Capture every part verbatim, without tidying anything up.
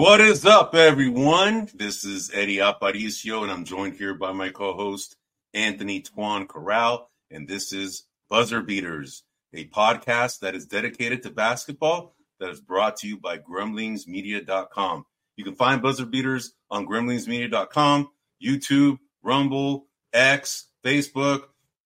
What is up, everyone? This is Eddie Aparicio, and I'm joined here by my co-host, Anthony Tuan Corral, and this is Buzzer Beaters, a podcast that is dedicated to basketball that is brought to you by gremlings media dot com. You can find Buzzer Beaters on gremlings media dot com, YouTube, Rumble, X, Facebook,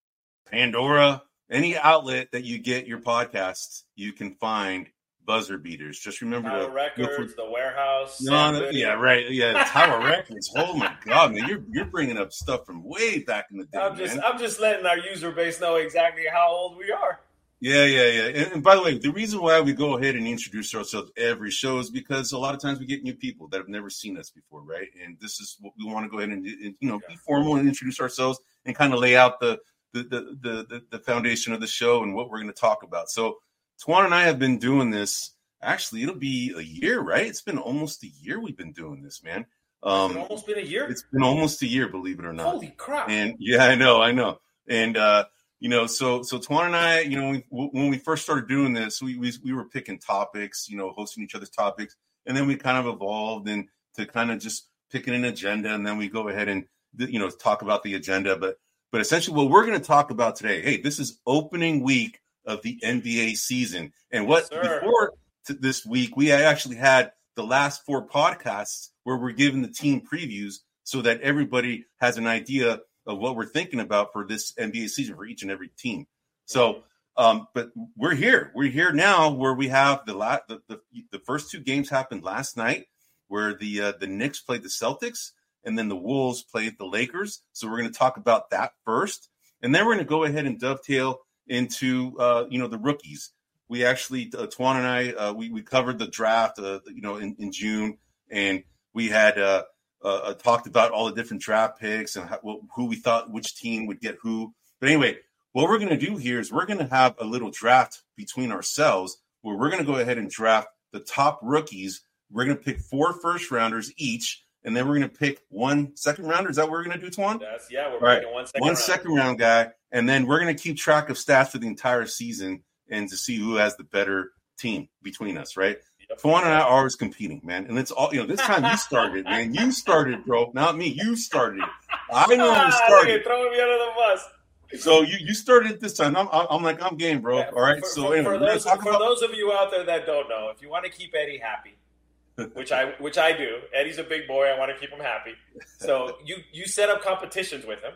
Pandora, any outlet that you get your podcasts, you can find Buzzer Beaters. Just remember Tower to Records, for, The Warehouse. No, no, yeah, right. Yeah, Tower Records. Oh my God, man, you're you're bringing up stuff from way back in the day. I'm just man. I'm just letting our user base know exactly how old we are. Yeah, yeah, yeah. And, and by the way, the reason why we go ahead and introduce ourselves every show is because a lot of times we get new people that have never seen us before, right? And this is what we want to go ahead and, and you know be formal and introduce ourselves and kind of lay out the the the the, the, the foundation of the show and what we're going to talk about. So, Tuan and I have been doing this. Actually, it'll be a year, right? It's been almost a year we've been doing this, man. Um, it's almost been a year? It's been almost a year, believe it or not. Holy crap. And yeah, I know, I know. And, uh, you know, so so Tuan and I, you know, we, when we first started doing this, we, we we were picking topics, you know, hosting each other's topics. And then we kind of evolved into kind of just picking an agenda. And then we go ahead and, you know, talk about the agenda. But, but essentially what we're going to talk about today, hey, this is opening week of the N B A season. And what yes, before – this week, we actually had the last four podcasts where we're giving the team previews so that everybody has an idea of what we're thinking about for this N B A season for each and every team. So, um, but we're here. We're here now where we have the la- the, the, the first two games happened last night where the uh, the Knicks played the Celtics and then the Wolves played the Lakers. So we're going to talk about that first. And then we're going to go ahead and dovetail into, uh, you know, the rookies. We actually, uh, Tuan and I, uh, we, we covered the draft, uh, you know, in, in June, and we had uh, uh, talked about all the different draft picks and how, who we thought which team would get who. But anyway, what we're going to do here is we're going to have a little draft between ourselves where we're going to go ahead and draft the top rookies. We're going to pick four first rounders each, and then we're going to pick one second rounder. Is that what we're going to do, Tuan? That's, yeah, we're all picking right. one second one round. second round guy, and then we're going to keep track of stats for the entire season and to see who has the better team between us, right? Yep. Tuan and I are always competing, man. And it's all, you know, this time you started, man. You started, bro. Not me. You started. I know who started. Throwing me under the bus. So you, you started this time. I'm, I'm like, I'm game, bro. Yeah, all right. For, so for, anyway, for, those, talk for about- those of you out there that don't know, if you want to keep Eddie happy, which I which I do, Eddie's a big boy. I want to keep him happy. So you you set up competitions with him.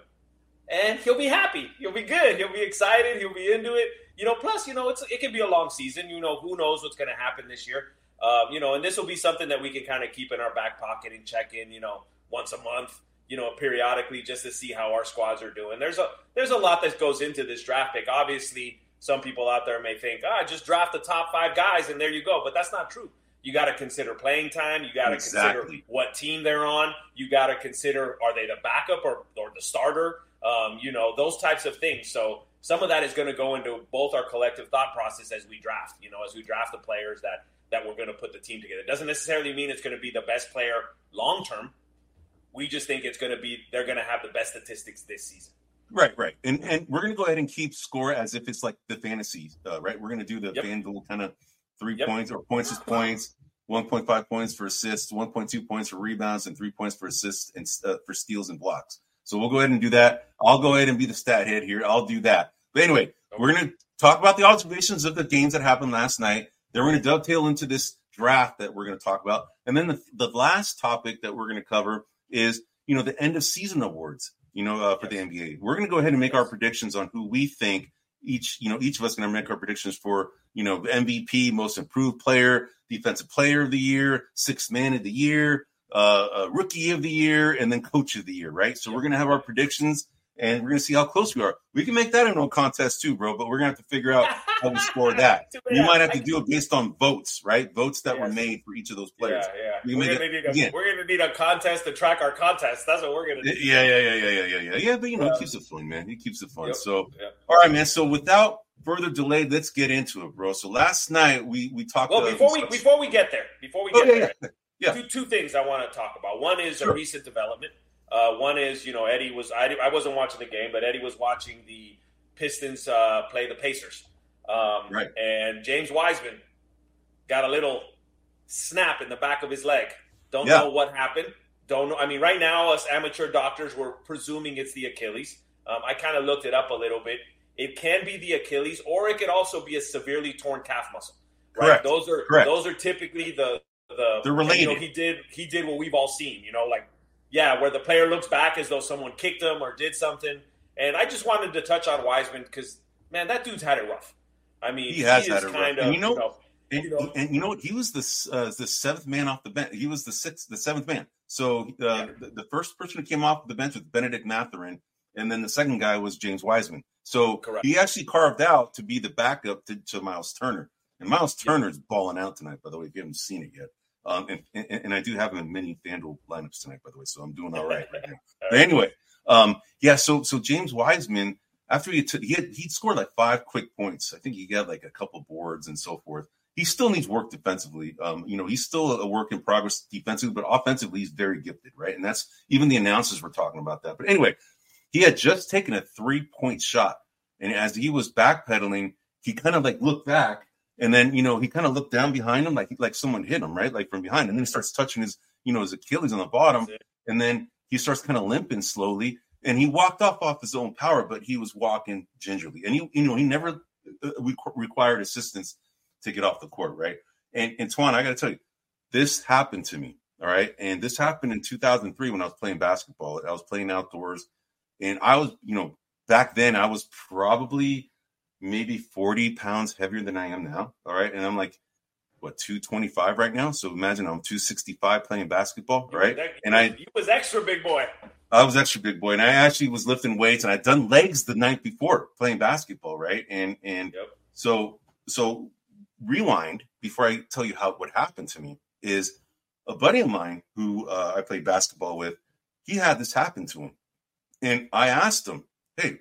And he'll be happy. He'll be good. He'll be excited. He'll be into it. You know, plus, you know, it's it can be a long season. You know, who knows what's going to happen this year. Um, you know, and this will be something that we can kind of keep in our back pocket and check in, you know, once a month, you know, periodically just to see how our squads are doing. There's a there's a lot that goes into this draft pick. Obviously, some people out there may think, ah, just draft the top five guys and there you go. But that's not true. You got to consider playing time. You got to exactly. consider what team they're on. You got to consider, are they the backup or, or the starter? Um, you know, those types of things. So some of that is going to go into both our collective thought process as we draft, you know, as we draft the players that, that we're going to put the team together. It doesn't necessarily mean it's going to be the best player long-term. We just think it's going to be, they're going to have the best statistics this season. Right, right. And and we're going to go ahead and keep score as if it's like the fantasy, uh, right? We're going to do the Yep. FanDuel kind of three Yep. points or points is points, one point five points for assists, one point two points for rebounds, and three points for assists and uh, for steals and blocks. So we'll go ahead and do that. I'll go ahead and be the stat head here. I'll do that. But anyway, okay. We're going to talk about the observations of the games that happened last night. Then we're going to dovetail into this draft that we're going to talk about. And then the, the last topic that we're going to cover is, you know, the end of season awards, you know, uh, for yes. the N B A. We're going to go ahead and make yes. our predictions on who we think each, you know, each of us going to make our predictions for, you know, M V P, most improved player, defensive player of the year, sixth man of the year, uh, uh, rookie of the year, and then coach of the year, right? So we're going to have our predictions, and we're going to see how close we are. We can make that a no contest too, bro, but we're going to have to figure out how we score that. You might have to do it based on votes, right? Votes that yes. were made for each of those players. Yeah, yeah. We we're going to need a contest to track our contest. That's what we're going to do. Yeah, yeah, yeah, yeah, yeah, yeah, yeah. Yeah, but, you know, yeah. it keeps it fun, man. It keeps it fun. Yep. So, yep. all right, man. So without further delay, let's get into it, bro. So last night we, we talked Well, uh, before we, before we get there, before we get okay, there, yeah. Yeah. Two, two things I want to talk about. One is sure. a recent development. Uh, one is, you know, Eddie was, I, I wasn't watching the game, but Eddie was watching the Pistons uh, play the Pacers. Um, right. And James Wiseman got a little snap in the back of his leg. Don't Yeah. know what happened. Don't know. I mean, right now, us amateur doctors were presuming it's the Achilles. Um, I kind of looked it up a little bit. It can be the Achilles, or it could also be a severely torn calf muscle. Right? Correct. Those are Correct. those are typically the the. They're related. And, you know, he did he did what we've all seen. You know, like yeah, where the player looks back as though someone kicked him or did something. And I just wanted to touch on Wiseman because man, that dude's had it rough. I mean, he has he had is it kind rough. of And you know, you know, and, you know, and you know what? He was the uh, the seventh man off the bench. He was the sixth, the seventh man. So uh, Yeah. the, the first person who came off the bench was Benedict Mathurin, and then the second guy was James Wiseman. So Correct. he actually carved out to be the backup to, to Miles Turner. And Miles Yeah. Turner's balling out tonight, by the way, if you haven't seen it yet. Um, and, and, and I do have him in many FanDuel lineups tonight, by the way, so I'm doing all right right now. But anyway, um, yeah, so so James Wiseman, after he took, he had, he scored like five quick points. I think he got like a couple boards and so forth. He still needs work defensively. Um, you know, he's still a work in progress defensively, but offensively, he's very gifted, right? And that's even the announcers were talking about that. But anyway, he had just taken a three-point shot. And as he was backpedaling, he kind of like looked back, and then, you know, he kind of looked down behind him like like someone hit him, right? Like from behind. And then he starts touching his, you know, his Achilles on the bottom. And then he starts kind of limping slowly. And he walked off off his own power, but he was walking gingerly. And, he, you know, he never re- required assistance to get off the court, right? And, and Twan, I got to tell you, this happened to me, all right? And this happened in two thousand three when I was playing basketball. I was playing outdoors. And I was, you know, back then I was probably maybe forty pounds heavier than I am now, all right? And I'm like, what, two twenty-five right now? So imagine I'm two sixty-five playing basketball, right? And I you was extra big boy. I was extra big boy, and I actually was lifting weights, and I'd done legs the night before playing basketball, right? And and Yep. so so rewind before I tell you how what happened to me is a buddy of mine who uh, I played basketball with. He had this happen to him, and I asked him, "Hey,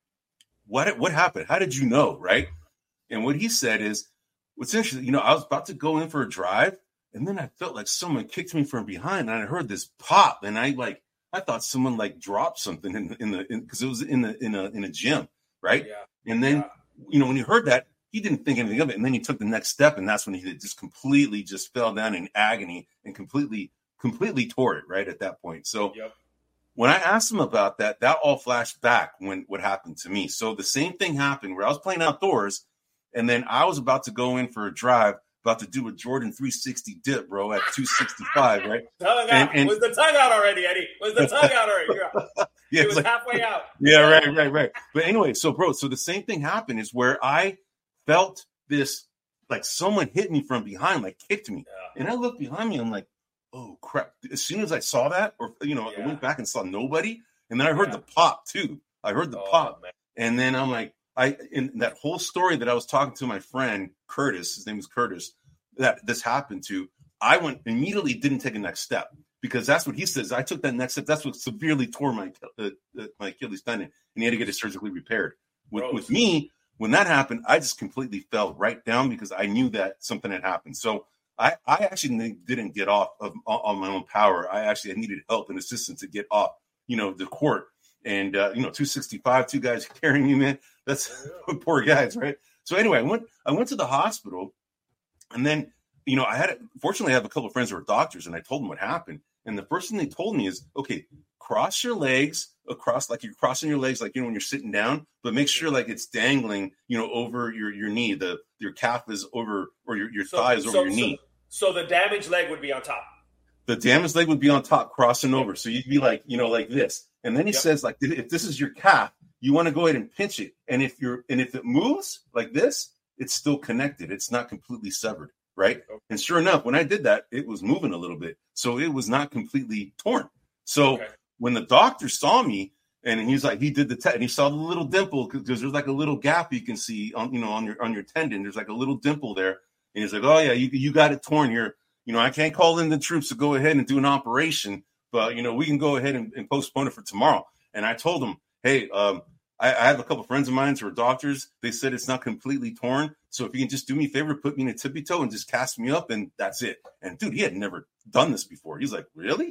what what happened? How did you know?" Right? And what he said is, "What's interesting, you know, I was about to go in for a drive, and then I felt like someone kicked me from behind, and I heard this pop, and I like." I thought someone like dropped something in the in the because it was in the in a in a gym, right? Yeah. And then Yeah. you know when he heard that, he didn't think anything of it, and then he took the next step, and that's when he just completely just fell down in agony and completely completely tore it right at that point. So Yep. when I asked him about that, that all flashed back when what happened to me. So the same thing happened where I was playing outdoors, and then I was about to go in for a drive. About to do a Jordan three sixty dip, bro, at two sixty-five, right? Tongue And- out. and- Was the tongue out already, Eddie? Was the tongue out already? Yeah. Yeah, It it's was like- halfway out. Yeah, right, right, right. But anyway, so bro, so the same thing happened is where I felt this, like someone hit me from behind, like kicked me. Yeah. And I looked behind me, I'm like, oh crap. As soon as I saw that, or, you know, I Yeah. went back and saw nobody. And then I heard Yeah. the pop too. I heard the Oh, pop. man. And then I'm like, I, in that whole story that I was talking to my friend, Curtis, his name is Curtis, that this happened to, I went immediately didn't take a next step because that's what he says. I took that next step. That's what severely tore my uh, uh, my Achilles tendon, and he had to get it surgically repaired. With, Gross. with me, when that happened, I just completely fell right down because I knew that something had happened. So I, I actually didn't get off of on my own power. I actually needed help and assistance to get off, you know, the court. And uh, you know, two sixty-five, two guys carrying me, man. That's poor guys, right? So anyway, I went I went to the hospital. And then, you know, I had, fortunately, I have a couple of friends who are doctors, and I told them what happened. And the first thing they told me is, okay, cross your legs across, like you're crossing your legs, like, you know, when you're sitting down, but make sure like it's dangling, you know, over your, your knee, the, your calf is over, or your, your So- thigh is over so- your knee. So the damaged leg would be on top. The damaged leg would be on top, crossing over. So you'd be like, you know, like this. And then he Yep. says, like, if this is your calf, you want to go ahead and pinch it. And if you're, and if it moves like this, it's still connected. It's not completely severed. Right. Okay. And sure enough, when I did that, it was moving a little bit. So it was not completely torn. So Okay. when the doctor saw me and he's like, he did the test and he saw the little dimple because there's like a little gap you can see on, you know, on your, on your tendon. There's like a little dimple there. And he's like, oh yeah, you, you got it torn here. You know, I can't call in the troops to go ahead and do an operation, but you know, we can go ahead and, and postpone it for tomorrow. And I told him, hey, um, I, I have a couple of friends of mine who are doctors. They said it's not completely torn. So if you can just do me a favor, put me in a tippy toe and just cast me up, and that's it. And dude, he had never done this before. He's like, really?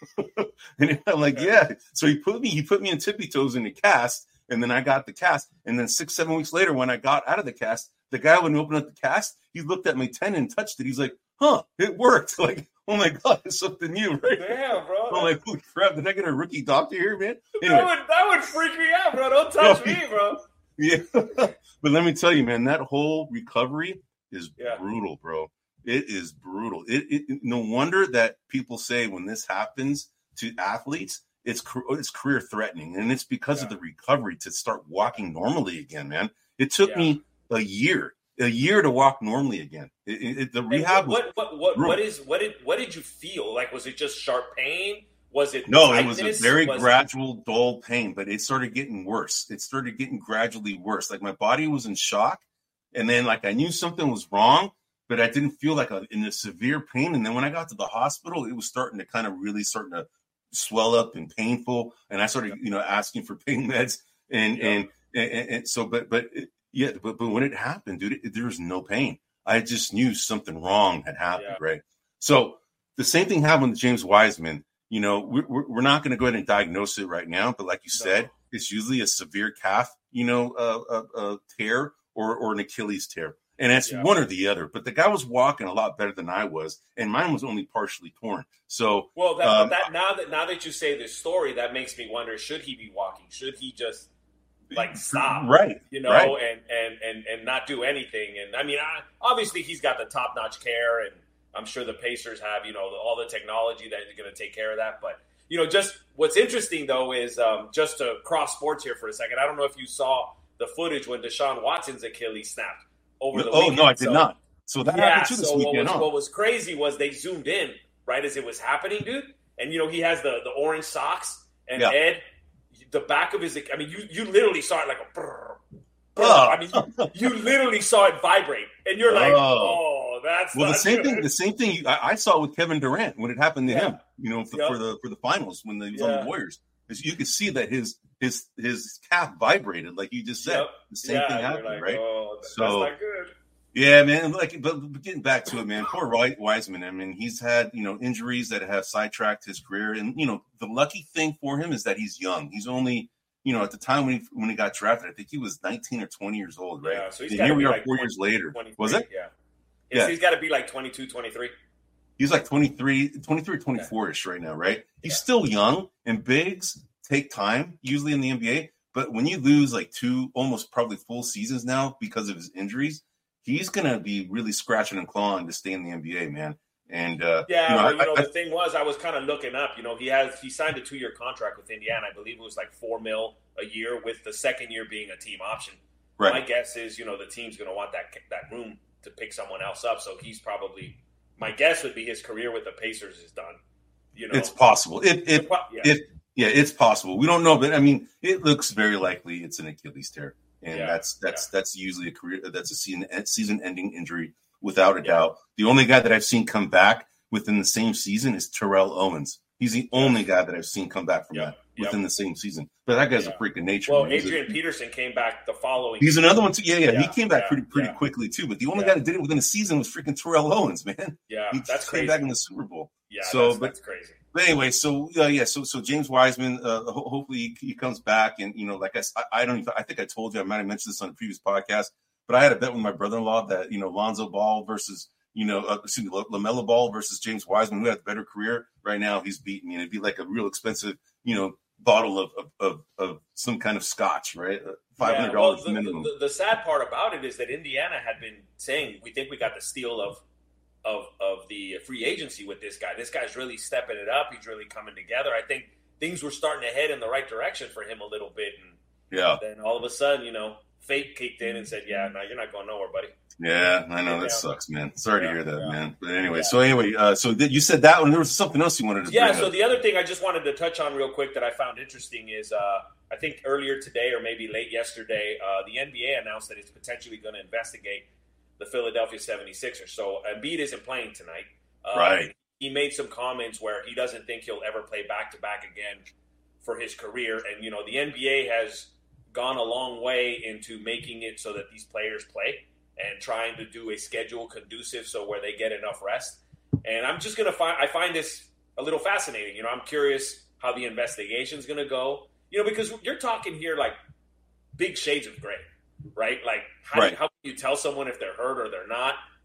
And I'm like, yeah. So he put me, he put me in tippy toes in the cast, and then I got the cast. And then six, seven weeks later, when I got out of the cast, the guy, when he opened up the cast, he looked at my tendon and touched it. He's like, huh, it worked. Like, oh my God, it's something new, right? Damn, bro. I'm like, holy crap, did I get a rookie doctor here, man? Anyway. That would that would freak me out, bro. Don't touch No, me, bro. Yeah, but let me tell you, man, that whole recovery is Yeah. brutal, bro. It is brutal. It, it no wonder that people say when this happens to athletes, it's it's career threatening, and it's because Yeah. of the recovery to start walking normally again, man. It took Yeah. me a year, a year to walk normally again. It, it, the And rehab was what what what brutal. what is what did what did you feel? Like, was it just sharp pain? Was it No, it was a tightness? very Was it- gradual, dull pain, but it started getting worse. It started getting gradually worse. Like my body was in shock, and then like I knew something was wrong, but I didn't feel like a, in a severe pain. And then when I got to the hospital, it was starting to kind of really starting to swell up and painful. And I started, you know, asking for pain meds, and Yeah. and, and and so, but but yeah, but but when it happened, dude, it, there was no pain. I just knew something wrong had happened, Yeah. right? So the same thing happened with James Wiseman. You know, we're, we're not going to go ahead and diagnose it right now, but like you said, No. it's usually a severe calf, you know, uh, uh, uh, tear or, or an Achilles tear. And it's Yeah. one or the other. But the guy was walking a lot better than I was, and mine was only partially torn. So, Well, that, um, but that now that now that you say this story, that makes me wonder: should he be walking? Should he just like stop? right, You know, right. and, and and and not do anything? And I mean, I, obviously he's got the top notch care, and I'm sure the Pacers have, you know, all the technology that is going to take care of that. But, you know, just what's interesting, though, is um, just to cross sports here for a second. I don't know if you saw the footage when Deshaun Watson's Achilles snapped over the Oh, weekend. no, I did So- not. So that Yeah, happened too this so what weekend. was, huh? what was crazy was they zoomed in right as it was happening, dude. And, you know, he has the, the orange socks. And Yeah. Ed, the back of his – I mean, you, you literally saw it like a brrr, brrr. Oh. I mean, you, you literally saw it vibrate. And you're like, Oh. oh, that's Well, the not same good. thing. The same thing you, I, I saw with Kevin Durant when it happened to Yeah. him. You know, for, Yep. for the for the finals when he was on Yeah. the Warriors, is you could see that his his his calf vibrated, like you just said. Yep. The same yeah, thing you're happened, like, right? oh, th- So- that's not good. Yeah, man. Like, but, but getting back to it, man. Poor Wei- Wiseman. I mean, he's had you know injuries that have sidetracked his career, and you know the lucky thing for him is that he's young. He's only you know at the time when he when he got drafted, I think he was nineteen or twenty years old, right? Yeah, so he's and gotta here we be are like four twenty, years later. twenty-three, Was it? Yeah. Yeah. So he's got to be like twenty-two, twenty-three. He's like twenty-three, twenty-three or twenty-four-ish right now, right? He's Yeah. still young, and bigs take time, usually in the N B A. But when you lose like two, almost probably full seasons now because of his injuries, he's going to be really scratching and clawing to stay in the N B A, man. And, uh, Yeah, you know, well, I- you know, I- the thing was, I was kind of looking up. You know, he has he signed a two-year contract with Indiana. I believe it was like four mil a year, with the second year being a team option. right. My guess is, you know, the team's going to want that that room to pick someone else up. So he's probably, my guess would be his career with the Pacers is done. You know, It's possible. It, it, yeah. it, yeah, it's possible. We don't know, but I mean, it looks very likely it's an Achilles tear, and Yeah, that's that's that's usually a career that's a season season ending injury without a doubt. The only guy that I've seen come back within the same season is Terrell Owens. He's the only guy that I've seen come back from Yep, that yep. within the same season. But that guy's Yeah. a freak of nature. Well, man. He's a- Adrian Peterson came back the following. He's another one too. Yeah, yeah, he Yeah, came back yeah, pretty pretty yeah. quickly too. But the only Yeah. guy that did it within a season was freaking Terrell Owens, man. Yeah, He that's came crazy. back in the Super Bowl. Yeah, So, that's, but- that's crazy. But anyway, so uh, yeah, so so James Wiseman, uh, ho- hopefully he, he comes back, and you know, like I, s- I, I don't, even, I think I told you, I might have mentioned this on a previous podcast, but I had a bet with my brother-in-law that you know Lonzo Ball versus you know, uh, excuse me, LaMelo Ball versus James Wiseman, who had a better career. Right now, he's beating me, and it'd be like a real expensive, you know, bottle of of, of, of some kind of scotch, right? Five hundred dollars yeah, well, the, minimum. The, the sad part about it is that Indiana had been saying, we think we got the steal of of of the free agency with this guy. This guy's really stepping it up. He's really coming together. I think things were starting to head in the right direction for him a little bit. And yeah, then all of a sudden, you know, fate kicked in and said, yeah, no, you're not going nowhere, buddy. yeah, I know that Yeah. sucks, man. Sorry Yeah, to hear that, yeah. man. But anyway, Yeah. so anyway, uh, so th- you said that one. There was something else you wanted to Yeah, bring so up. the other thing I just wanted to touch on real quick that I found interesting is uh, I think earlier today or maybe late yesterday, uh, the N B A announced that it's potentially going to investigate the Philadelphia seventy-sixers. So Embiid isn't playing tonight. Uh, Right. He made some comments where he doesn't think he'll ever play back-to-back again for his career. And, you know, the N B A has gone a long way into making it so that these players play and trying to do a schedule conducive so where they get enough rest. And I'm just going to find – I find this a little fascinating. You know, I'm curious how the investigation's going to go. You know, because you're talking here like big shades of gray, right? Like how, Right. how can you tell someone if they're hurt or they're not?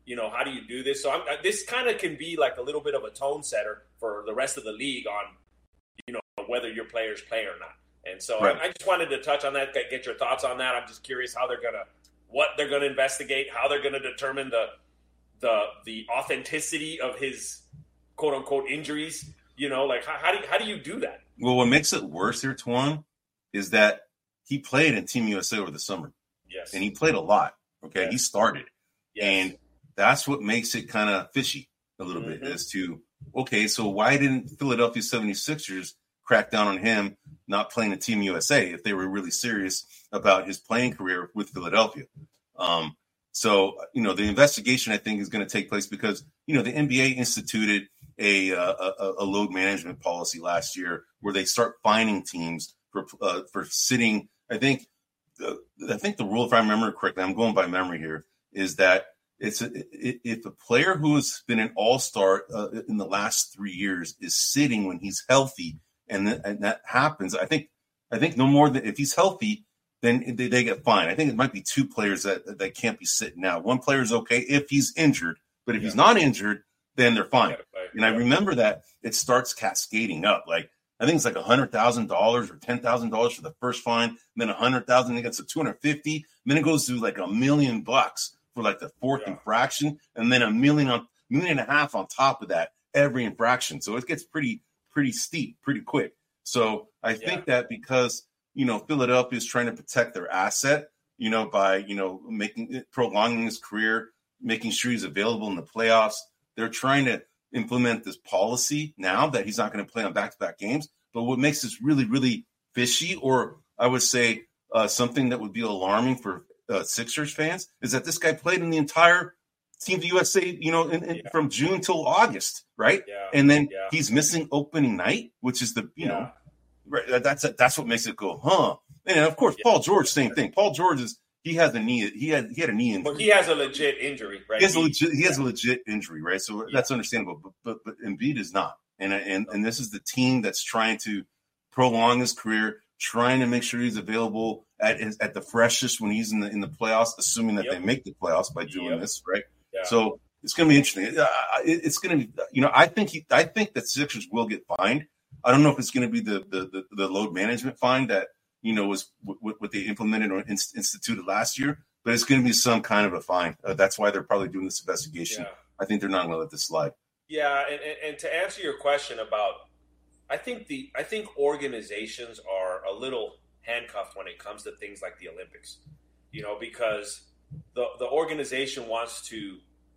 You know, how do you do this? So I'm, this kind of can be like a little bit of a tone setter for the rest of the league on, you know, whether your players play or not. And so right. I, I just wanted to touch on that, get your thoughts on that. I'm just curious how they're going to, what they're going to investigate, how they're going to determine the, the, the authenticity of his quote unquote injuries. You know, like how, how do you, how do you do that? Well, what makes it worse here, Tuan, is that he played in Team U S A over the summer. Yes. And he played a lot. Okay. Yes. He started. Yes. And that's what makes it kind of fishy a little mm-hmm. bit as to, okay, so why didn't Philadelphia seventy-sixers crack down on him not playing in Team U S A if they were really serious about his playing career with Philadelphia? Um, so, you know, the investigation, I think, is going to take place because, you know, the N B A instituted a, uh, a, a load management policy last year where they start fining teams for uh, for sitting. I think, uh, I think the rule, if I remember correctly, I'm going by memory here, is that It's a, if a player who has been an all-star uh, in the last three years is sitting when he's healthy, and, th- and that happens, I think I think no more than if he's healthy, then they, they get fined. I think it might be two players that that can't be sitting now. One player is okay if he's injured, but if yeah. he's not injured, then they're fine. And I remember that it starts cascading up. Like I think it's like a hundred thousand dollars or ten thousand dollars for the first fine, and then a hundred thousand, it gets to two hundred fifty, then it goes to like a million bucks for like the fourth yeah. infraction, and then a million on million and a half on top of that every infraction. So it gets pretty, pretty steep, pretty quick. So I yeah. think that because, you know, Philadelphia is trying to protect their asset, you know, by, you know, making it, prolonging his career, making sure he's available in the playoffs. They're trying to implement this policy now that he's not going to play on back-to-back games. But what makes this really, really fishy, or I would say uh, something that would be alarming for Uh, Sixers fans, is that this guy played in the entire Team U S A, you know, in, in, yeah. from June till August, right? Yeah. And then yeah. he's missing opening night, which is the, you yeah. know, right, that's that's what makes it go, huh? And of course, yeah. Paul George, same thing. Paul George is he has a knee, he had he had a knee injury. But he has a legit injury, right? He has a legit he has yeah. a legit injury, right? So yeah. that's understandable. But but but Embiid is not, and and and this is the team that's trying to prolong his career, trying to make sure he's available at at the freshest when he's in the in the playoffs, assuming that yep. they make the playoffs by doing yep. this, right? Yeah. So it's going to be interesting. Uh, it, it's going to be, you know, I think he, I think that Sixers will get fined. I don't know if it's going to be the the the, the load management fine that, you know, was what, what they implemented or inst- instituted last year, but it's going to be some kind of a fine. Uh, that's why they're probably doing this investigation. Yeah. I think they're not going to let this slide. Yeah, and, and and to answer your question about, I think the I think organizations are a little handcuffed when it comes to things like the Olympics, you know, because the the organization wants to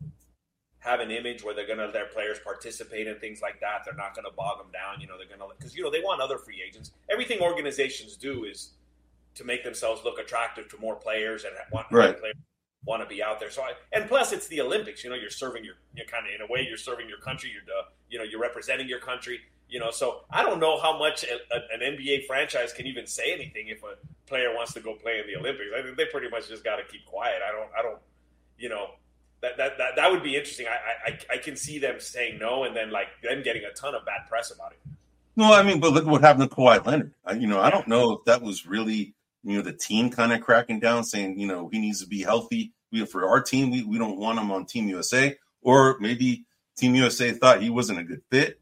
have an image where they're going to let their players participate in things like that. They're not going to bog them down. You know, they're going to, because, you know, they want other free agents. Everything organizations do is to make themselves look attractive to more players and want right. players want to be out there. So, I, and plus it's the Olympics, you know, you're serving your, you're kind of, in a way, you're serving your country. You're, uh, you know, you're representing your country, you know, so I don't know how much a, a, an N B A franchise can even say anything if a player wants to go play in the Olympics. I think they pretty much just got to keep quiet. I don't, I don't, you know, That, that that that would be interesting. I, I I can see them saying no, and then like them getting a ton of bad press about it. No, I mean, but look what happened to Kawhi Leonard. I, you know, I don't know if that was really, you know, the team kind of cracking down, saying, you know, he needs to be healthy. We for our team, we, we don't want him on Team U S A, or maybe Team U S A thought he wasn't a good fit,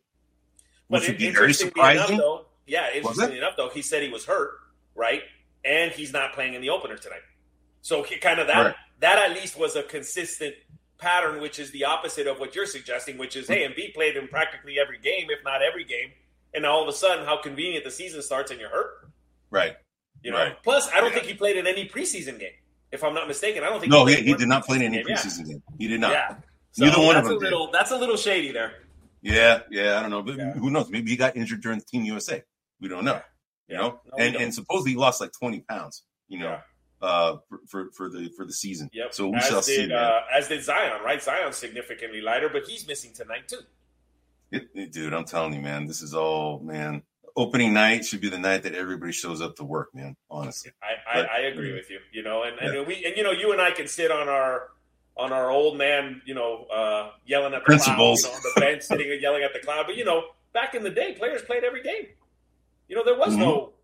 which but would be very surprising. Enough, though, yeah, interestingly enough, though, he said he was hurt, right, and he's not playing in the opener tonight. So kind of that. Right. That at least was a consistent pattern, which is the opposite of what you're suggesting, which is, hey, Embiid played in practically every game, if not every game, and all of a sudden, how convenient the season starts and you're hurt. Right. You know. Right. Plus, I don't yeah. think he played in any preseason game, if I'm not mistaken. I don't think. No, he, he, he did not play in any game. preseason yeah. game. He did not. Yeah. So Neither one of them a little, did. That's a little shady there. Yeah, yeah, I don't know, but yeah. who knows? Maybe he got injured during Team U S A. We don't know. Yeah. You know, no, and and supposedly he lost like twenty pounds. You know. Yeah. Uh, for, for for the for the season. Yep. So we as shall did, see. Uh, as did Zion, right? Zion's significantly lighter, but he's missing tonight too. It, it, dude, I'm telling you, man, this is all man. Opening night should be the night that everybody shows up to work, man. Honestly, I, I, but, I agree with you. You know, and, yeah. and we and you know, you and I can sit on our on our old man, you know, uh, yelling at the principles cloud, you know, on the bench, sitting and yelling at the cloud. But you know, back in the day, players played every game. You know, there was mm-hmm. no.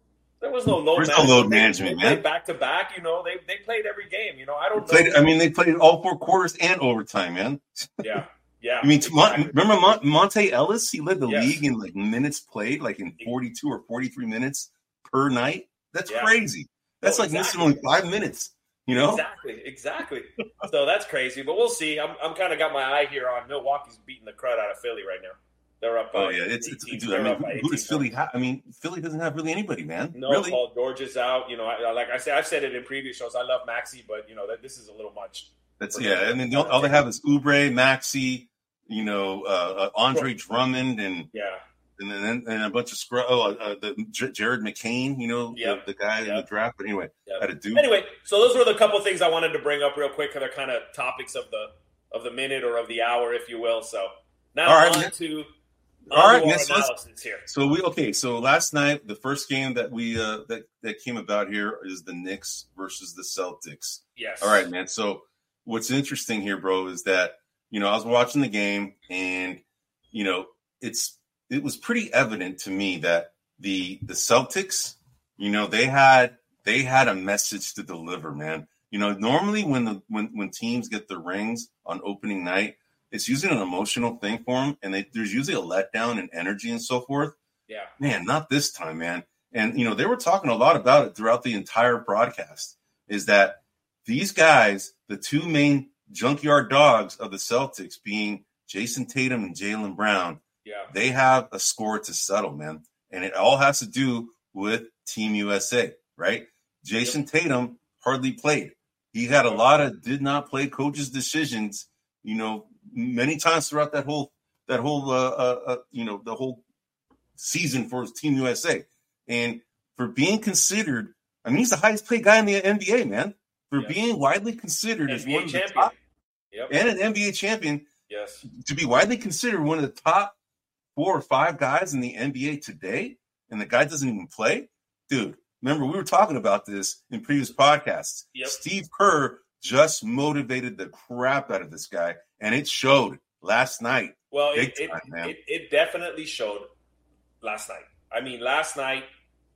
There was no load There's management. no load They- management, they man. played back to back. You know, they they played every game. You know, I don't Played, know. I mean, they played all four quarters and overtime, man. Yeah, yeah. I mean, exactly. remember Mon- Monte Ellis? He led the Yes. league in like minutes played, like in forty-two or forty-three minutes per night. That's Yeah. crazy. That's Oh, like missing exactly. only five minutes. You know? Exactly, exactly. So that's crazy, but we'll see. I'm I'm kind of got my eye here on Milwaukee's beating the crud out of Philly right now. They're up. Oh by yeah, it's, it's eighteen. dude. I They're mean, up by who, who does eighteen Philly have? I mean, Philly doesn't have really anybody, man. No, really? Paul George is out. You know, I, like I said, I've said it in previous shows. I love Maxey, but you know that this is a little much. That's for yeah. him. I mean, all, all they have is Oubre, Maxey, you know, uh, uh, Andre Drummond, and Yeah, and then and a bunch of scrub. Oh, uh, the J- Jared McCain, you know, Yep. the, the guy in the Yep. draft. But anyway, Yep. had a dude. Anyway, so those were the couple things I wanted to bring up real quick because they're kind of topics of the of the minute or of the hour, if you will. So now All right, on man. to All on right, to our man, so let's- analysis here. So we okay. So last night, the first game that we uh, that that came about here is the Knicks versus the Celtics. Yes. All right, man. So what's interesting here, bro, is that you know I was watching the game, and you know it's it was pretty evident to me that the the Celtics, you know, they had they had a message to deliver, man. You know, normally when the when when teams get the rings on opening night, it's usually an emotional thing for them, and they, there's usually a letdown in energy and so forth. Yeah. Man, not this time, man. And, you know, they were talking a lot about it throughout the entire broadcast, is that these guys, the two main junkyard dogs of the Celtics being Jason Tatum and Jaylen Brown, Yeah. they have a score to settle, man. And it all has to do with Team U S A, right? Jason Tatum hardly played. He had a lot of did not play coaches' decisions, you know, many times throughout that whole that whole uh, uh, uh, you know the whole season for Team U S A, and for being considered, I mean, he's the highest paid guy in the N B A, man. For Yeah. being widely considered as N B A one of the champion. top Yep. and an N B A champion, Yes. to be widely considered one of the top four or five guys in the N B A today, and the guy doesn't even play, dude. Remember, we were talking about this in previous podcasts. Yep. Steve Kerr just motivated the crap out of this guy, and it showed last night. Well, it Big it, time, man. it it definitely showed last night. I mean, last night,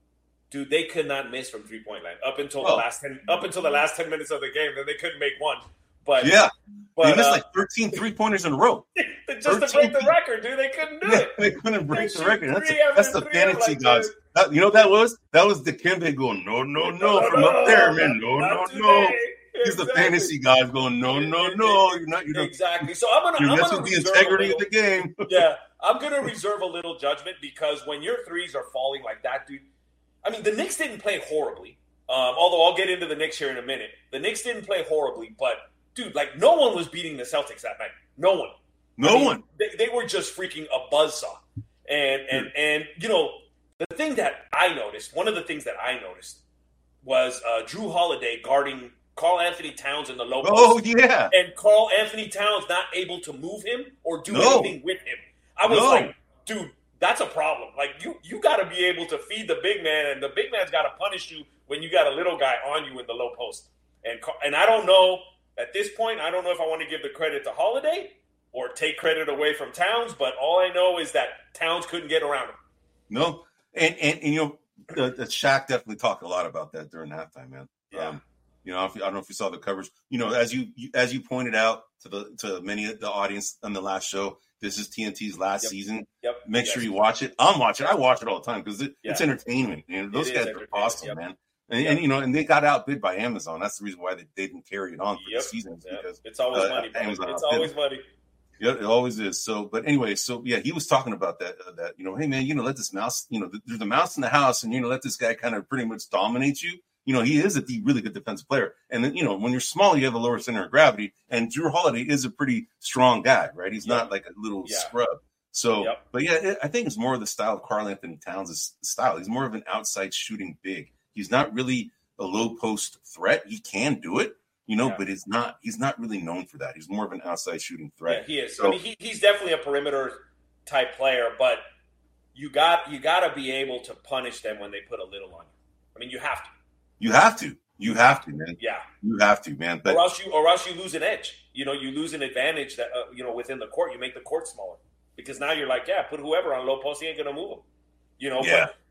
dude, they could not miss from three point line up until the Oh. last ten up until the last ten minutes of the game. Then they couldn't make one. But Yeah, but they missed uh, like thirteen three-pointers in a row. just to break the record, dude, they couldn't do it. They couldn't break They the record. shoot That's, three that's after the three, fantasy like gods. this. That, you know what that was? That was the Dikembe going, no, no, no, from up there, man. No, no, Not no. today. He's the Exactly. fantasy god going, no, no, no. You're not. You're, Exactly. So I'm gonna you're I'm messing gonna with the reserve integrity a of little, the game. yeah, I'm gonna reserve a little judgment because when your threes are falling like that, dude. I mean, the Knicks didn't play horribly. Um, although I'll get into the Knicks here in a minute. The Knicks didn't play horribly, but dude, like no one was beating the Celtics that night. No one. No I mean, one. They, they were just freaking a buzzsaw. And and and you know the thing that I noticed, one of the things that I noticed was uh, Drew Holiday guarding Karl Anthony Towns in the low post. Oh yeah. And Karl Anthony Towns not able to move him or do No. anything with him. I was No. like, dude, that's a problem. Like you, you got to be able to feed the big man, and the big man's got to punish you when you got a little guy on you in the low post. And and I don't know at this point. I don't know if I want to give the credit to Holiday or take credit away from Towns. But all I know is that Towns couldn't get around him. No. And and, and you know, the, the Shaq definitely talked a lot about that during halftime, man. Yeah. Um, you know, if, I don't know if you saw the coverage. You know, as you, you as you pointed out to the to many of the audience on the last show, this is T N T's last Yep. season. Yep. Make Yes. sure you watch it. I'm watching. I watch it all the time because it, Yeah. it's entertainment. You know, those It is guys are entertainment, awesome, yep. man. And, Yep. and you know, and they got outbid by Amazon. That's the reason why they, they didn't carry it on for Yep. the season Yep. because It's always uh, money. Buddy. Amazon It's outbid always them. money. Yeah, it always is. So, but anyway, so yeah, he was talking about that. Uh, that you know, hey man, you know, let this mouse, you know, th- there's a mouse in the house, and you know, let this guy kind of pretty much dominate you. You know, he is a de- really good defensive player, and then you know, when you're small, you have a lower center of gravity. And Drew Holiday is a pretty strong guy, right? He's Yep. not like a little Yeah. scrub. So, Yep. but yeah, it, I think it's more of the style of Karl Anthony Towns' style. He's more of an outside shooting big. He's not really a low post threat. He can do it, you know, Yeah. but it's not. He's not really known for that. He's more of an outside shooting threat. Yeah, he is. So- I mean, he, he's definitely a perimeter type player, but you got you got to be able to punish them when they put a little on you. I mean, you have to. You have to. You have to, man. Yeah, You have to, man. But or else you or else you lose an edge. You know, you lose an advantage that uh, you know within the court. You make the court smaller because now you're like, yeah, put whoever on low post. He ain't gonna move him. You know, Yeah. but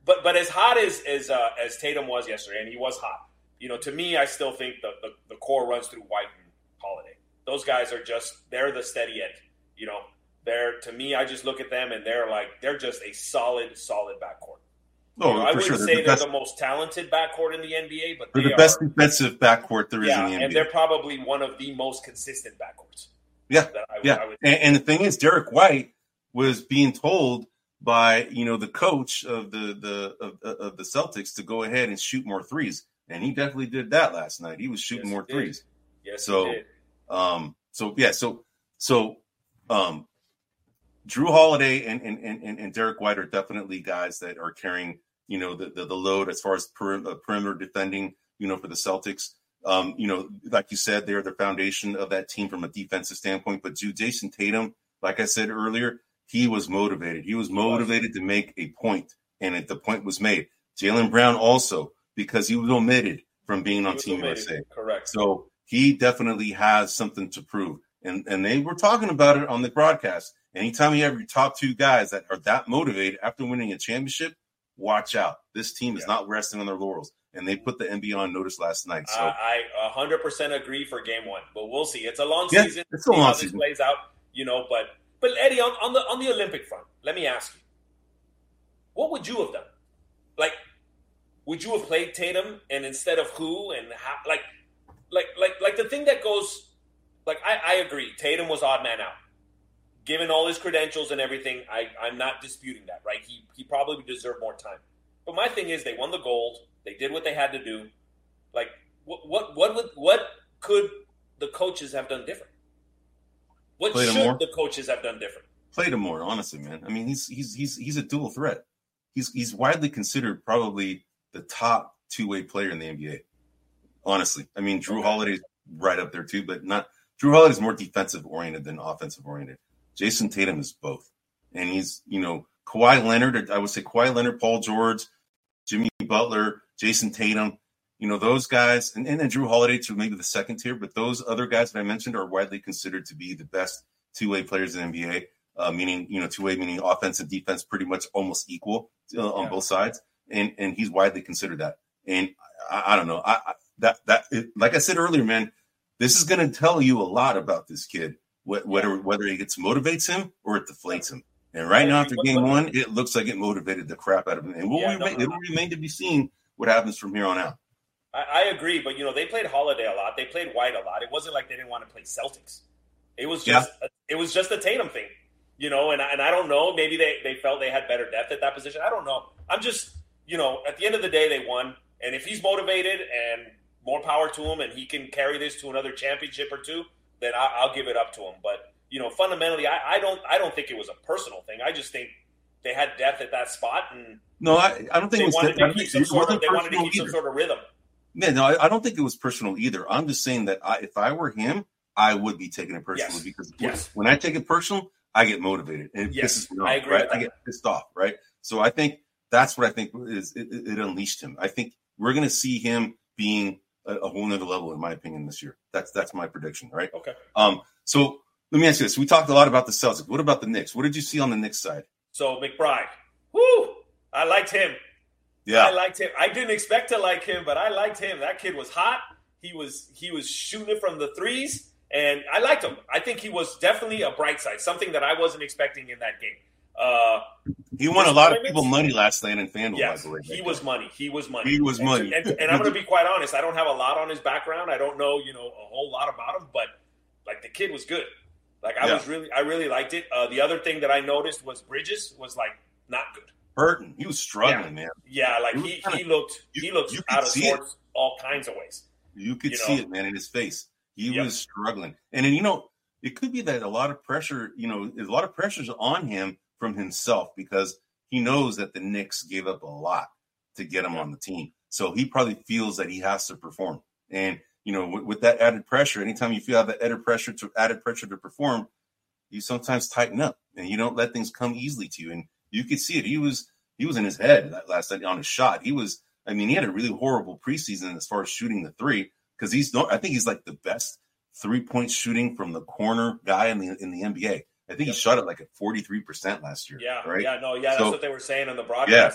but but as hot as as uh, as Tatum was yesterday, and he was hot. You know, to me, I still think the, the the core runs through White and Holiday. Those guys are just they're the steady end. You know, they're to me, I just look at them and they're like they're just a solid, solid backcourt. Oh, you know, I wouldn't sure. say they're, the, they're best, the most talented backcourt in the N B A, but they're they the best are, defensive backcourt there yeah, is in the N B A. and they're probably one of the most consistent backcourts. Yeah, that I, yeah. I would and, and the thing is, Derek White was being told by you know the coach of the the of, of the Celtics to go ahead and shoot more threes, and he definitely did that last night. He was shooting yes, more he threes. Yes, so, he did. um, so yeah, so so, um, Drew Holiday and and and, and Derek White are definitely guys that are carrying you know the the, the load as far as perim- perimeter defending. You know, for the Celtics. Um, you know, like you said, they're the foundation of that team from a defensive standpoint. But dude, Jason Tatum, like I said earlier, he was motivated. He was motivated to make a point, and it, the point was made. Jaylen Brown also, because he was omitted from being on Team U S A. Correct. So he definitely has something to prove. And and they were talking about it on the broadcast. Anytime you have your top two guys that are that motivated after winning a championship, watch out. This team is yeah. not resting on their laurels. And they put the N B A on notice last night. So uh, I one hundred percent agree for game one, but we'll see. It's a long yeah, season. It's a long how season. This plays out, you know. But but Eddie, on, on the on the Olympic front, let me ask you, what would you have done? Like, would you have played Tatum and instead of who and how? Like, like like like the thing that goes. Like I, I agree, Tatum was odd man out. Given all his credentials and everything, I I'm not disputing that. Right? He he probably deserved more time. But my thing is, they won the gold. They did what they had to do. Like, what what what would, what could the coaches have done different? What Played should the coaches have done different? Played him more, honestly, man. I mean, he's he's he's he's a dual threat. He's he's widely considered probably the top two way player in the N B A. Honestly, I mean, Drew okay. Holiday's right up there too, but not Drew Holiday's more defensive oriented than offensive oriented. Jason Tatum is both, and he's you know Kawhi Leonard. I would say Kawhi Leonard, Paul George, Jimmy Butler, Jason Tatum, you know, those guys, and, and then Drew Holiday to maybe the second tier, but those other guys that I mentioned are widely considered to be the best two-way players in the N B A, uh, meaning, you know, two-way, meaning offense and defense pretty much almost equal uh, on yeah. both sides. And and he's widely considered that. And I, I don't know. I, I that that it, like I said earlier, man, this is going to tell you a lot about this kid, wh- whether yeah. whether it gets motivates him or it deflates him. And right now, after game one, it looks like it motivated the crap out of him. And we'll yeah, remain, no, it will remain to be seen what happens from here on out. I, I agree, but, you know, they played Holiday a lot. They played White a lot. It wasn't like they didn't want to play Celtics. It was just yeah. a, it was just a Tatum thing, you know, and, and I don't know. Maybe they, they felt they had better depth at that position. I don't know. I'm just, you know, at the end of the day, they won. And if he's motivated and more power to him and he can carry this to another championship or two, then I, I'll give it up to him. But you know, fundamentally, I, I don't, I don't think it was a personal thing. I just think they had depth at that spot, and no, I, I don't think they it was. Wanted to keep some sort of, they wanted to keep either. some sort of rhythm. Yeah, no, I, I don't think it was personal either. I'm just saying that I, if I were him, I would be taking it personally yes. because yes. when I take it personal, I get motivated and it yes. pisses me off. I agree. Right? I get pissed off, right? So I think that's what I think is it, it unleashed him. I think we're going to see him being a, a whole nother level, in my opinion, this year. That's that's my prediction, right? Okay. Um. So. Let me ask you this. We talked a lot about the Celtics. What about the Knicks? What did you see on the Knicks side? So, McBride. Woo! I liked him. Yeah. I liked him. I didn't expect to like him, but I liked him. That kid was hot. He was he was shooting it from the threes, and I liked him. I think he was definitely a bright side, something that I wasn't expecting in that game. Uh, he won a lot of people money last night in FanDuel. Yes, I believe, he was money. He was money. He was and, money. And, and, and I'm going to be quite honest. I don't have a lot on his background. I don't know, you know, a whole lot about him, but like the kid was good. Like I yeah. was really, I really liked it. Uh, the other thing that I noticed was Bridges was like not good. Burton, he was struggling, yeah. man. Yeah, like he, kinda, he looked, you, he looked out of sorts it. all kinds of ways. You could you see know? it, man, in his face. He yep. was struggling, and then you know it could be that a lot of pressure, you know, a lot of pressures on him from himself because he knows that the Knicks gave up a lot to get him yeah. on the team, so he probably feels that he has to perform. And you know, with, with that added pressure, anytime you feel that added pressure to added pressure to perform, you sometimes tighten up and you don't let things come easily to you. And you could see it. He was he was in his head that last night on his shot. He was, I mean, he had a really horrible preseason as far as shooting the three because he's I think he's like the best three point shooting from the corner guy in the in the N B A. I think yep. he shot it like at forty-three percent last year. Yeah, right? yeah, no, yeah, that's so, what they were saying on the broadcast. Yeah. Like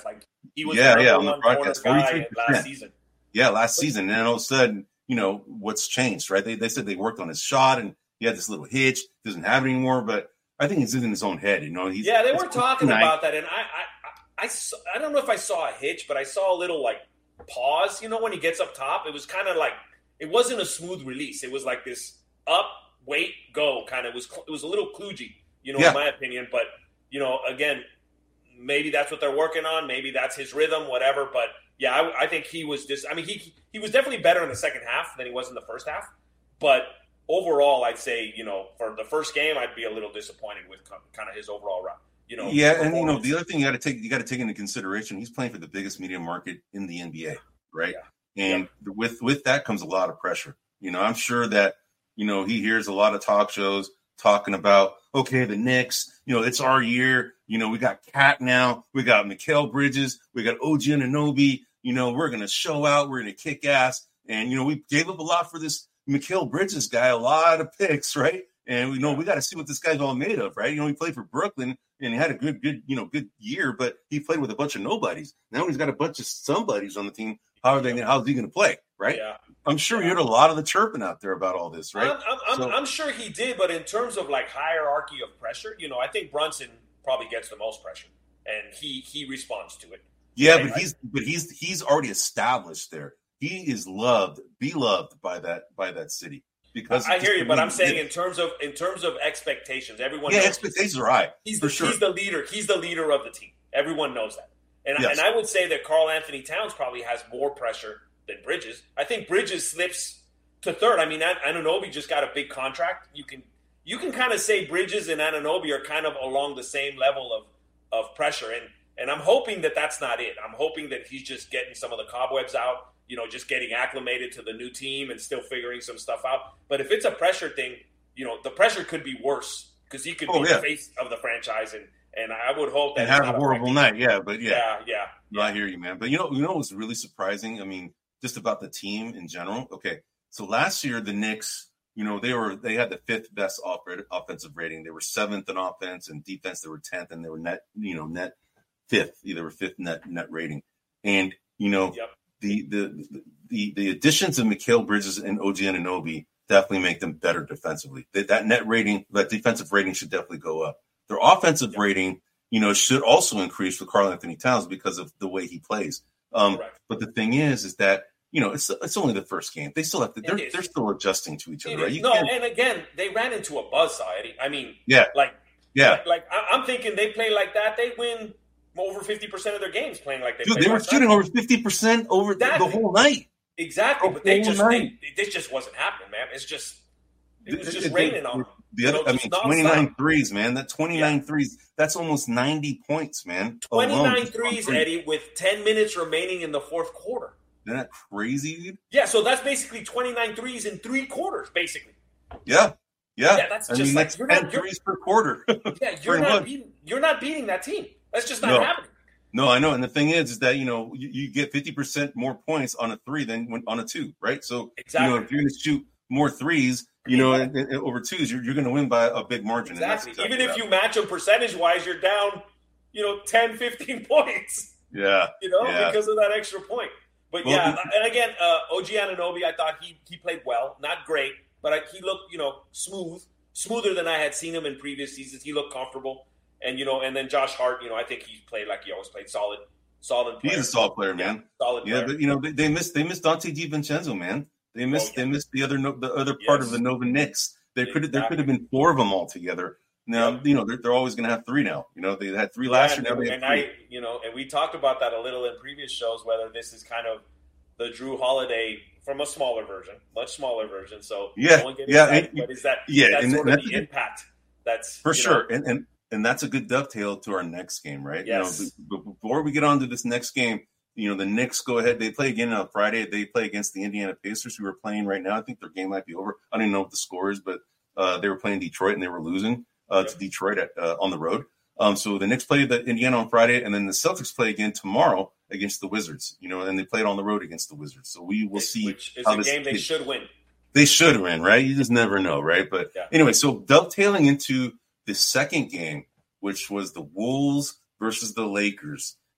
He was yeah, the yeah, number on the one broadcast, corner guy forty-three percent last season. Yeah, last season. And then all of a sudden, you know, what's changed, right? They they said they worked on his shot and he had this little hitch, doesn't have it anymore, but I think he's in his own head, you know. He's, yeah, they were talking tonight. about that, and I, I, I, saw, I don't know if I saw a hitch, but I saw a little like pause. You know, when he gets up top, it was kind of like it wasn't a smooth release. It was like this up, wait, go kind of. It was it was a little kludgy, you know, yeah. in my opinion. But you know, again, maybe that's what they're working on. Maybe that's his rhythm, whatever. But yeah, I, I think he was just. I mean, he he was definitely better in the second half than he was in the first half, but. Overall, I'd say, you know, for the first game, I'd be a little disappointed with kind of his overall run. You know, yeah, and you know, the other thing you got to take you got to take into consideration, he's playing for the biggest media market in the N B A, right? Yeah. And yeah. with with that comes a lot of pressure. You know, I'm sure that you know he hears a lot of talk shows talking about, okay, the Knicks, you know, it's our year. You know, we got Cat now, we got Mikal Bridges, we got O G Anunoby. You know, we're gonna show out, we're gonna kick ass, and you know, we gave up a lot for this. Mikal Bridges guy, a lot of picks, right? And we know we got to see what this guy's all made of, right? You know, he played for Brooklyn and he had a good, good, you know, good year, but he played with a bunch of nobodies. Now he's got a bunch of somebodies on the team. How are they? How's he going to play, right? Yeah. I'm sure you heard a lot of the chirping out there about all this, right? I'm, I'm, so, I'm, I'm sure he did, but in terms of like hierarchy of pressure, you know, I think Brunson probably gets the most pressure, and he he responds to it. Yeah, and but I, he's but he's he's already established there. He is loved, beloved by that by that city. Because I hear you, but I'm saying in terms of in terms of expectations, everyone yeah knows expectations are high. He's for the, sure. He's the leader. He's the leader of the team. Everyone knows that, and yes. and I would say that Karl Anthony Towns probably has more pressure than Bridges. I think Bridges slips to third. I mean, Anunoby just got a big contract. You can you can kind of say Bridges and Anunoby are kind of along the same level of of pressure, and and I'm hoping that that's not it. I'm hoping that he's just getting some of the cobwebs out. You know, just getting acclimated to the new team and still figuring some stuff out. But if it's a pressure thing, you know, the pressure could be worse because he could oh, be yeah. the face of the franchise, and and I would hope that and have a horrible night. Yeah, but yeah, yeah, yeah. No, I hear you, man. But you know, you know what's really surprising? I mean, just about the team in general. Okay, so last year the Knicks, you know, they were they had the fifth best off- offensive rating. They were seventh in offense and defense. They were tenth, and they were net, you know, net fifth. Either were fifth net net rating, and you know. Yep. The, the the the additions of Mikal Bridges and O G Anunoby definitely make them better defensively. That, that net rating, that defensive rating should definitely go up. Their offensive yeah. rating, you know, should also increase for Karl Anthony Towns because of the way he plays. Um, but the thing is, is that you know it's it's only the first game. They still have to. They're they're still adjusting to each other. Right? You no, can't... and again, they ran into a buzzsaw, Eddie. I mean, yeah, like yeah, like, like I'm thinking they play like that, they win. Over fifty percent of their games playing like they Dude, they were shooting over fifty percent over exactly. the whole night. Exactly, but they just they, this just wasn't happening, man. It's just it was just it, raining on them. The other, you know, I mean, twenty-nine threes, man. That twenty-nine yeah. threes, that's almost ninety points, man. twenty-nine threes, Eddie, with ten minutes remaining in the fourth quarter. Isn't that crazy, dude? Yeah, so that's basically twenty-nine threes in three quarters, basically. Yeah. Yeah. Yeah, that's I just mean, like that's you're ten not, you're, threes per quarter. Yeah, you're not beating, you're not beating that team. That's just not no. happening. No, I know. And the thing is, is that, you know, you, you get fifty percent more points on a three than when, on a two, right? So, exactly. you know, if you're going to shoot more threes, you know, and, and over twos, you're, you're going to win by a big margin. Exactly. exactly Even if that. you match them percentage-wise, you're down, you know, ten, fifteen points. Yeah. You know, yeah. because of that extra point. But, well, yeah, and again, uh, O G Anunoby, I thought he he played well. Not great, but I, he looked, you know, smooth. Smoother than I had seen him in previous seasons. He looked comfortable. And, you know, and then Josh Hart, you know, I think he played like he always played, solid. Solid player. He's a solid player, man. Yeah, solid player. Yeah, but you know they, they missed they missed Dante DiVincenzo, man. They missed oh, yeah. they missed the other the other part yes. of the Nova Knicks. There could exactly. there could have been four of them all together. Now yeah. you know they're, they're always going to have three now. You know they had three last yeah, year. Now they and have three. I you know and we talked about that a little in previous shows. Whether this is kind of the Drew Holiday from a smaller version, much smaller version. So yeah, no one yeah, excited, and, but is that yeah, is that and sort that's of the impact? That's for sure, know, and and. And that's a good dovetail to our next game, right? Yes. You know, b- before we get on to this next game, you know, the Knicks go ahead. They play again on Friday. They play against the Indiana Pacers, who are playing right now. I think their game might be over. I don't even know what the score is, but uh, they were playing Detroit and they were losing uh, to Detroit at, uh, on the road. Um, so the Knicks play the Indiana on Friday, and then the Celtics play again tomorrow against the Wizards. You know, and they played on the road against the Wizards. So we will see. Which is how a this game they kid, should win. They should win, right? You just never know, right? But yeah. anyway, so dovetailing into the second game, which was the Wolves versus the Lakers.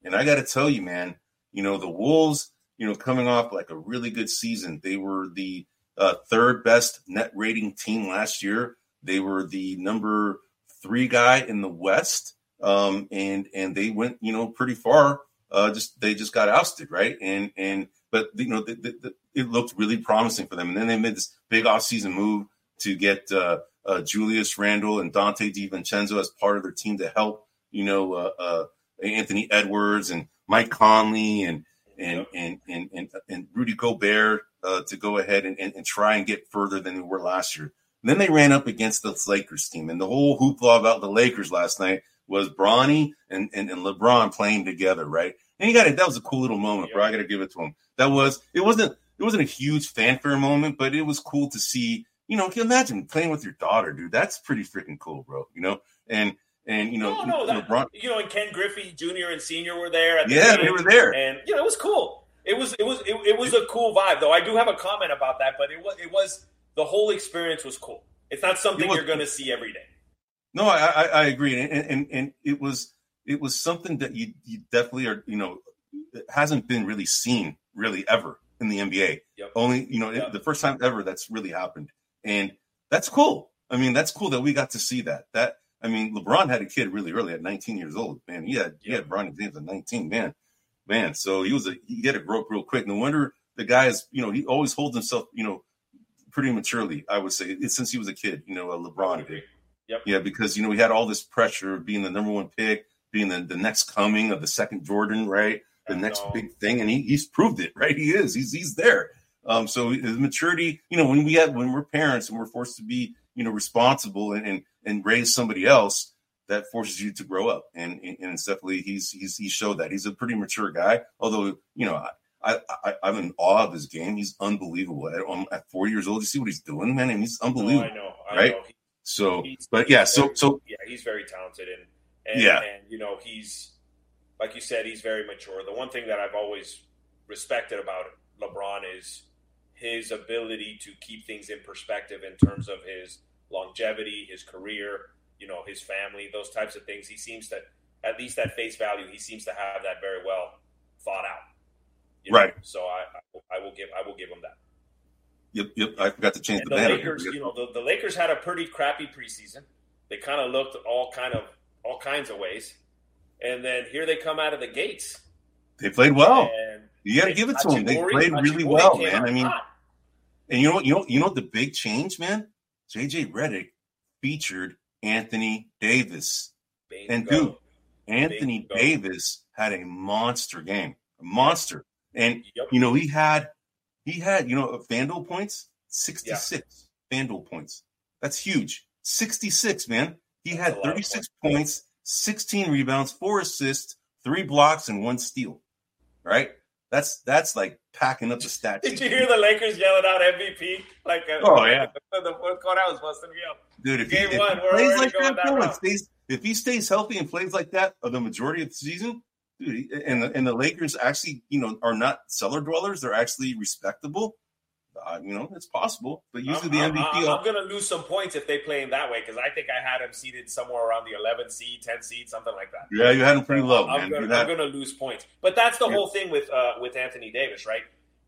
And I got to tell you, man, you know, the Wolves, you know, coming off like a really good season, they were the uh, third best net rating team last year. They were the number three guy in the West. Um, and, and they went, you know, pretty far. Uh, just, they just got ousted. Right. And, and, but you know, the, the, the, it looked really promising for them. And then they made this big offseason move to get, uh, uh, Julius Randle and Dante DiVincenzo as part of their team to help, you know, uh, uh, Anthony Edwards and Mike Conley and, and, and, and, and, and Rudy Gobert, uh, to go ahead and, and, and try and get further than they were last year. And then they ran up against the Lakers team, and the whole hoopla about the Lakers last night was Bronny and, and, and LeBron playing together, right? And you got it. That was a cool little moment, yeah. bro. I got to give it to him. That was it. wasn't It wasn't a huge fanfare moment, but it was cool to see. You know, can you imagine playing with your daughter, dude? That's pretty freaking cool, bro. You know, and and you know, no, no, that, LeBron, you know, and Ken Griffey Junior and Senior were there. At the yeah, game, they were there, and you know, it was cool. It was it was it, it was a cool vibe, though. I do have a comment about that, but it was it was the whole experience was cool. It's not something was, you're going to see every day. No, I, I, I agree, and, and and it was it was something that you you definitely are. You know, it hasn't been really seen really ever in the N B A. Yep. Only you know yep. it, the first time ever that's really happened, and that's cool. I mean, that's cool that we got to see that. That I mean, LeBron had a kid really early at nineteen years old. Man, he had yep. he had Bronny James at nineteen. Man, man. So he was a he had to grow up real quick. No wonder the guy is. You know, he always holds himself. You know. Pretty maturely, I would say, it's since he was a kid, you know, uh, LeBron did. Yep. Yeah, because, you know, we had all this pressure of being the number one pick, being the, the next coming of the second Jordan, right? The I next know. big thing. And he, he's proved it, right? He is. He's he's there. Um, so his maturity, you know, when we have, when we're parents and we're forced to be, you know, responsible and, and, and raise somebody else, that forces you to grow up. And, and, and it's definitely, he's, he's, he showed that. He's a pretty mature guy. Although, you know, I, I, I, I'm in awe of his game. He's unbelievable. At, um, at four years old, you see what he's doing, man? And he's unbelievable. Oh, I know. I right? know. He, so, but yeah, so, very, so. Yeah, he's very talented. And, and, yeah. and, you know, he's, like you said, he's very mature. The one thing that I've always respected about LeBron is his ability to keep things in perspective in terms of his longevity, his career, you know, his family, those types of things. He seems to, at least at face value, he seems to have that very well thought out. You know? Right. So I, I, I will give, I will give him that. Yep, yep. I forgot to change and the, the banner. Lakers. You know, the, the Lakers had a pretty crappy preseason. They kind of looked all kind of all kinds of ways, and then here they come out of the gates. They played well. And you got to give it to them. They played Hachimura really well, man. out I mean, hot. and you know what? You know, you know the big change, man. J J Redick featured Anthony Davis, Bingo. and dude, Anthony Bingo. Davis had a monster game, a monster. And, yep. you know, he had, he had, you know, FanDuel points, sixty-six yeah. FanDuel points. That's huge. sixty-six, man. He That's had thirty-six points. points, sixteen rebounds, four assists, three blocks, and one steal. Right? That's, that's like packing up the stat sheet. Did you hear the Lakers yelling out M V P? Like, uh, oh, yeah. The fourth quarter, I was busting me up. Dude, if Game he, if one, he we're plays already like going that, that bro, route. stays, if he stays healthy and plays like that of the majority of the season, dude, and the, and the Lakers actually, you know, are not cellar dwellers. They're actually respectable. Uh, you know, it's possible. But usually the I'm, M V P. I'm, I'm going to lose some points if they play him that way because I think I had him seated somewhere around the eleventh seed, tenth seed, something like that. Yeah, you had him pretty low, I'm man. Gonna, I'm going to lose points. But that's the yeah. whole thing with uh, with Anthony Davis, right?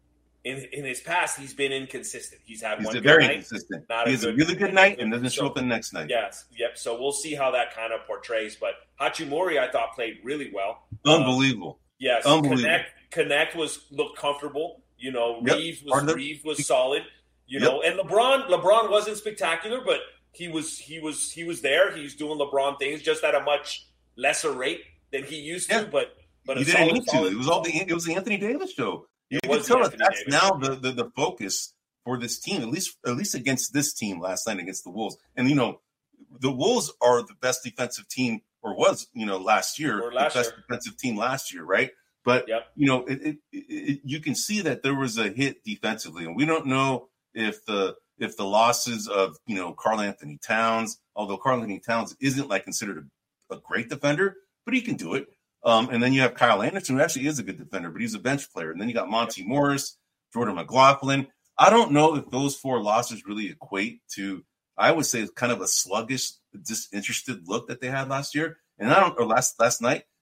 In in his past, he's been inconsistent. He's had he's one a good very night, inconsistent. Not he a has good, a really good night and doesn't show up the next night. Yes, yep. So we'll see how that kind of portrays. But Hachimura, I thought, played really well. Unbelievable. Uh, yes, Unbelievable. Connect, Connect was looked comfortable. You know, yep. Reeves was the, Reeves was solid. You yep. know, and LeBron LeBron wasn't spectacular, but he was he was he was there. He's doing LeBron things just at a much lesser rate than he used to. Yeah. But but he a didn't solid, need to. solid, It was all the it was the Anthony Davis show. You It can was tell the that Anthony that's Davis now the, the the focus for this team, at least at least against this team last night against the Wolves. And you know, the Wolves are the best defensive team, or was you know last year Or last the best year. defensive team last year, right? But Yep. you know, it, it, it, you can see that there was a hit defensively, and we don't know if the if the losses of you know Karl Anthony Towns, although Karl Anthony Towns isn't like considered a, a great defender, but he can do it. Um, and then you have Kyle Anderson, who actually is a good defender, but he's a bench player. And then you got Monty yep. Morris, Jordan McLaughlin. I don't know if those four losses really equate to, I would say, kind of a sluggish, disinterested look that they had last year. And I don't, or last last night.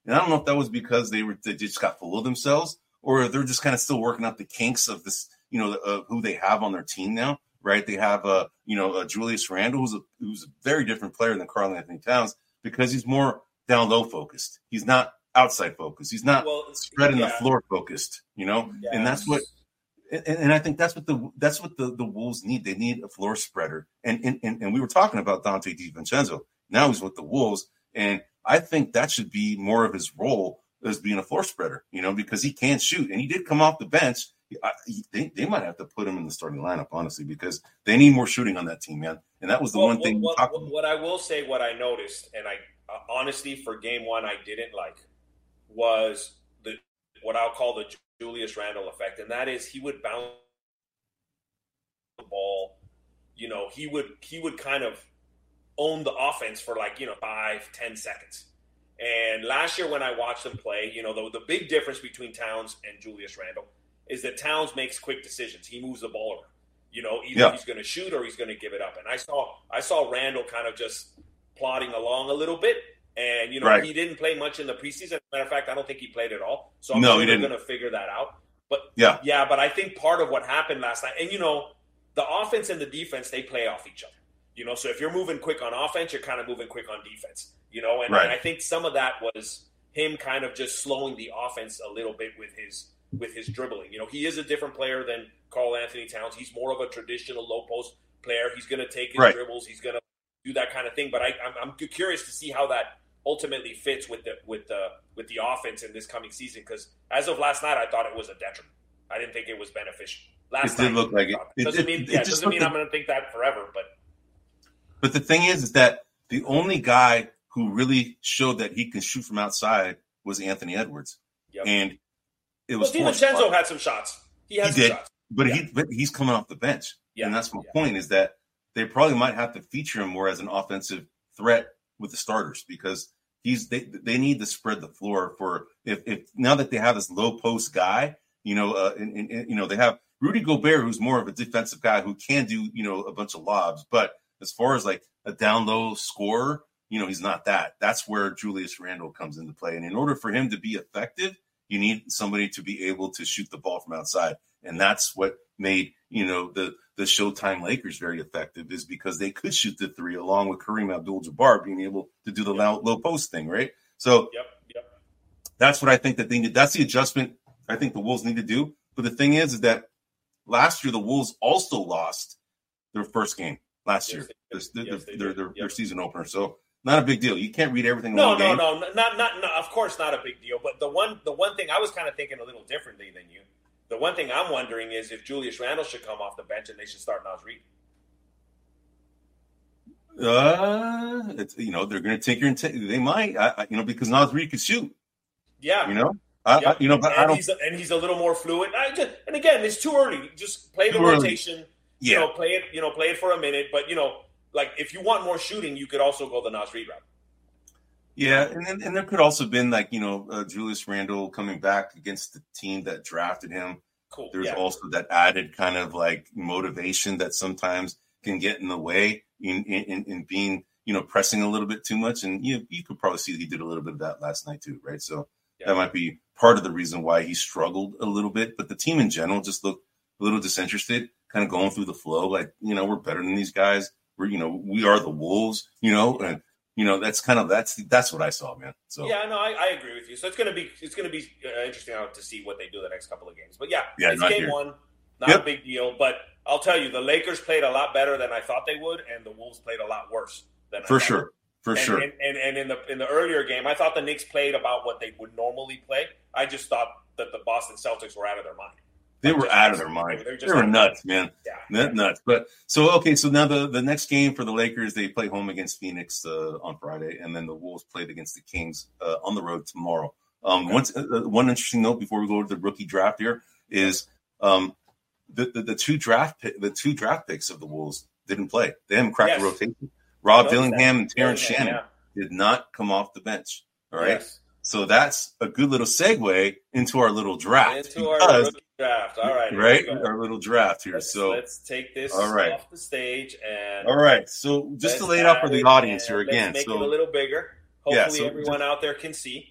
And I don't know if that was because they were they just got full of themselves, or they're just kind of still working out the kinks of this, you know, uh, who they have on their team now, right? They have, uh, you know, uh, Julius Randle, who's a, who's a very different player than Karl Anthony Towns because he's more down low focused. He's not outside focused. He's not well, spreading yeah. the floor focused, you know, yes. and that's what. And, and I think that's what the that's what the, the Wolves need. They need a floor spreader. And, and and and we were talking about Dante DiVincenzo. Now he's with the Wolves, and I think that should be more of his role as being a floor spreader, you know, because he can shoot. And he did come off the bench. I, they, they might have to put him in the starting lineup, honestly, because they need more shooting on that team, man. And that was the well, one thing. What, we what, what I will say, what I noticed, and I uh, honestly, for game one, I didn't like, was the what I'll call the Julius Randle effect. And that is he would bounce the ball, you know, he would he would kind of own the offense for like, you know, five, ten seconds. And last year when I watched them play, you know, the, the big difference between Towns and Julius Randle is that Towns makes quick decisions. He moves the ball around. You know, either yeah. he's going to shoot or he's going to give it up. And I saw I saw Randle kind of just plodding along a little bit. And, you know, right. he didn't play much in the preseason. As a matter of fact, I don't think he played at all. So I'm no, sure they're going to figure that out. But, yeah. yeah, but I think part of what happened last night, and, you know, the offense and the defense, they play off each other. You know, so if you're moving quick on offense, you're kind of moving quick on defense. You know, and, right. and I think some of that was him kind of just slowing the offense a little bit with his with his dribbling. You know, he is a different player than Karl Anthony Towns. He's more of a traditional low post player. He's going to take his right. dribbles. He's going to do that kind of thing. But I, I'm, I'm curious to see how that ultimately fits with the with the with the offense in this coming season. Because as of last night, I thought it was a detriment. I didn't think it was beneficial. Last it night, did look like it. it doesn't it, mean it, yeah, it doesn't mean like I'm going to think that forever. But but the thing is, is that the only guy who really showed that he can shoot from outside was Anthony Edwards, yep. and it was. Well, DiVincenzo had some shots. He had he some did, shots, but yeah. he but he's coming off the bench, yeah. and that's my yeah. point. Is that they probably might have to feature him more as an offensive threat with the starters because he's they they need to spread the floor for if if now that they have this low post guy, you know, uh, and, and, and you know they have Rudy Gobert, who's more of a defensive guy who can do you know a bunch of lobs, but as far as like a down low scorer, you know, he's not that. That's where Julius Randle comes into play. And in order for him to be effective, you need somebody to be able to shoot the ball from outside. And that's what made, you know, the, the Showtime Lakers very effective is because they could shoot the three along with Kareem Abdul-Jabbar being able to do the low, low post thing, right? So yep, yep. that's what I think that they need. That's the adjustment I think the Wolves need to do. But the thing is, is that last year the Wolves also lost their first game last yes, year, yes, their, yes, their, their, yep. their season opener. So not a big deal. You can't read everything. No, in one no, game. no, not, not, not. Of course, not a big deal. But the one, the one thing I was kind of thinking a little differently than you. The one thing I'm wondering is if Julius Randle should come off the bench and they should start Naz Reid. Uh, it's, you know, they're going to take your. T- they might, I, I, you know, because Naz Reid could shoot. Yeah, you know, I, yep. I, you know, but and I don't. He's a, and he's a little more fluid. I just, and again, it's too early. Just play the Too early. rotation. Yeah. You know, play it. You know, play it for a minute. But you know, like if you want more shooting, you could also go the Naz Reid route. Yeah, and and, and there could also been like you know uh, Julius Randle coming back against the team that drafted him. Cool. There's yeah. also that added kind of like motivation that sometimes can get in the way in in, in being you know pressing a little bit too much, and you you could probably see he did a little bit of that last night too, right? So yeah. that might be part of the reason why he struggled a little bit. But the team in general just looked a little disinterested, kind of going through the flow, like you know we're better than these guys. We're you know we are the Wolves, you know, and you know that's kind of that's that's what I saw, man. So yeah, no, I, I agree with you. So it's gonna be it's gonna be uh, interesting to see what they do the next couple of games. But yeah, yeah it's game here. one, not yep. a big deal. But I'll tell you, the Lakers played a lot better than I thought they would, and the Wolves played a lot worse than for I sure, thought. for and, sure. And, and and in the in the earlier game, I thought the Knicks played about what they would normally play. I just thought that the Boston Celtics were out of their mind. They like were out of their mind. They were, they were nuts, man. Yeah, nuts. But so okay, so now the, the next game for the Lakers, they play home against Phoenix uh, on Friday, and then the Wolves played against the Kings uh, on the road tomorrow. Um, okay. Once uh, one interesting note before we go to the rookie draft here is um, the, the the two draft pick, the two draft picks of the Wolves didn't play. They haven't cracked yes. the rotation. Rob Dillingham and Terrence Shannon yeah. did not come off the bench. All right. Yes. So that's a good little segue into our little draft. Into because, our rookie draft. All right. Right? Our little draft here. Let's, so let's take this all right. off the stage. and All right. So just to lay it out for the audience here again. Let's make so, it a little bigger. Hopefully yeah, so everyone just, out there can see.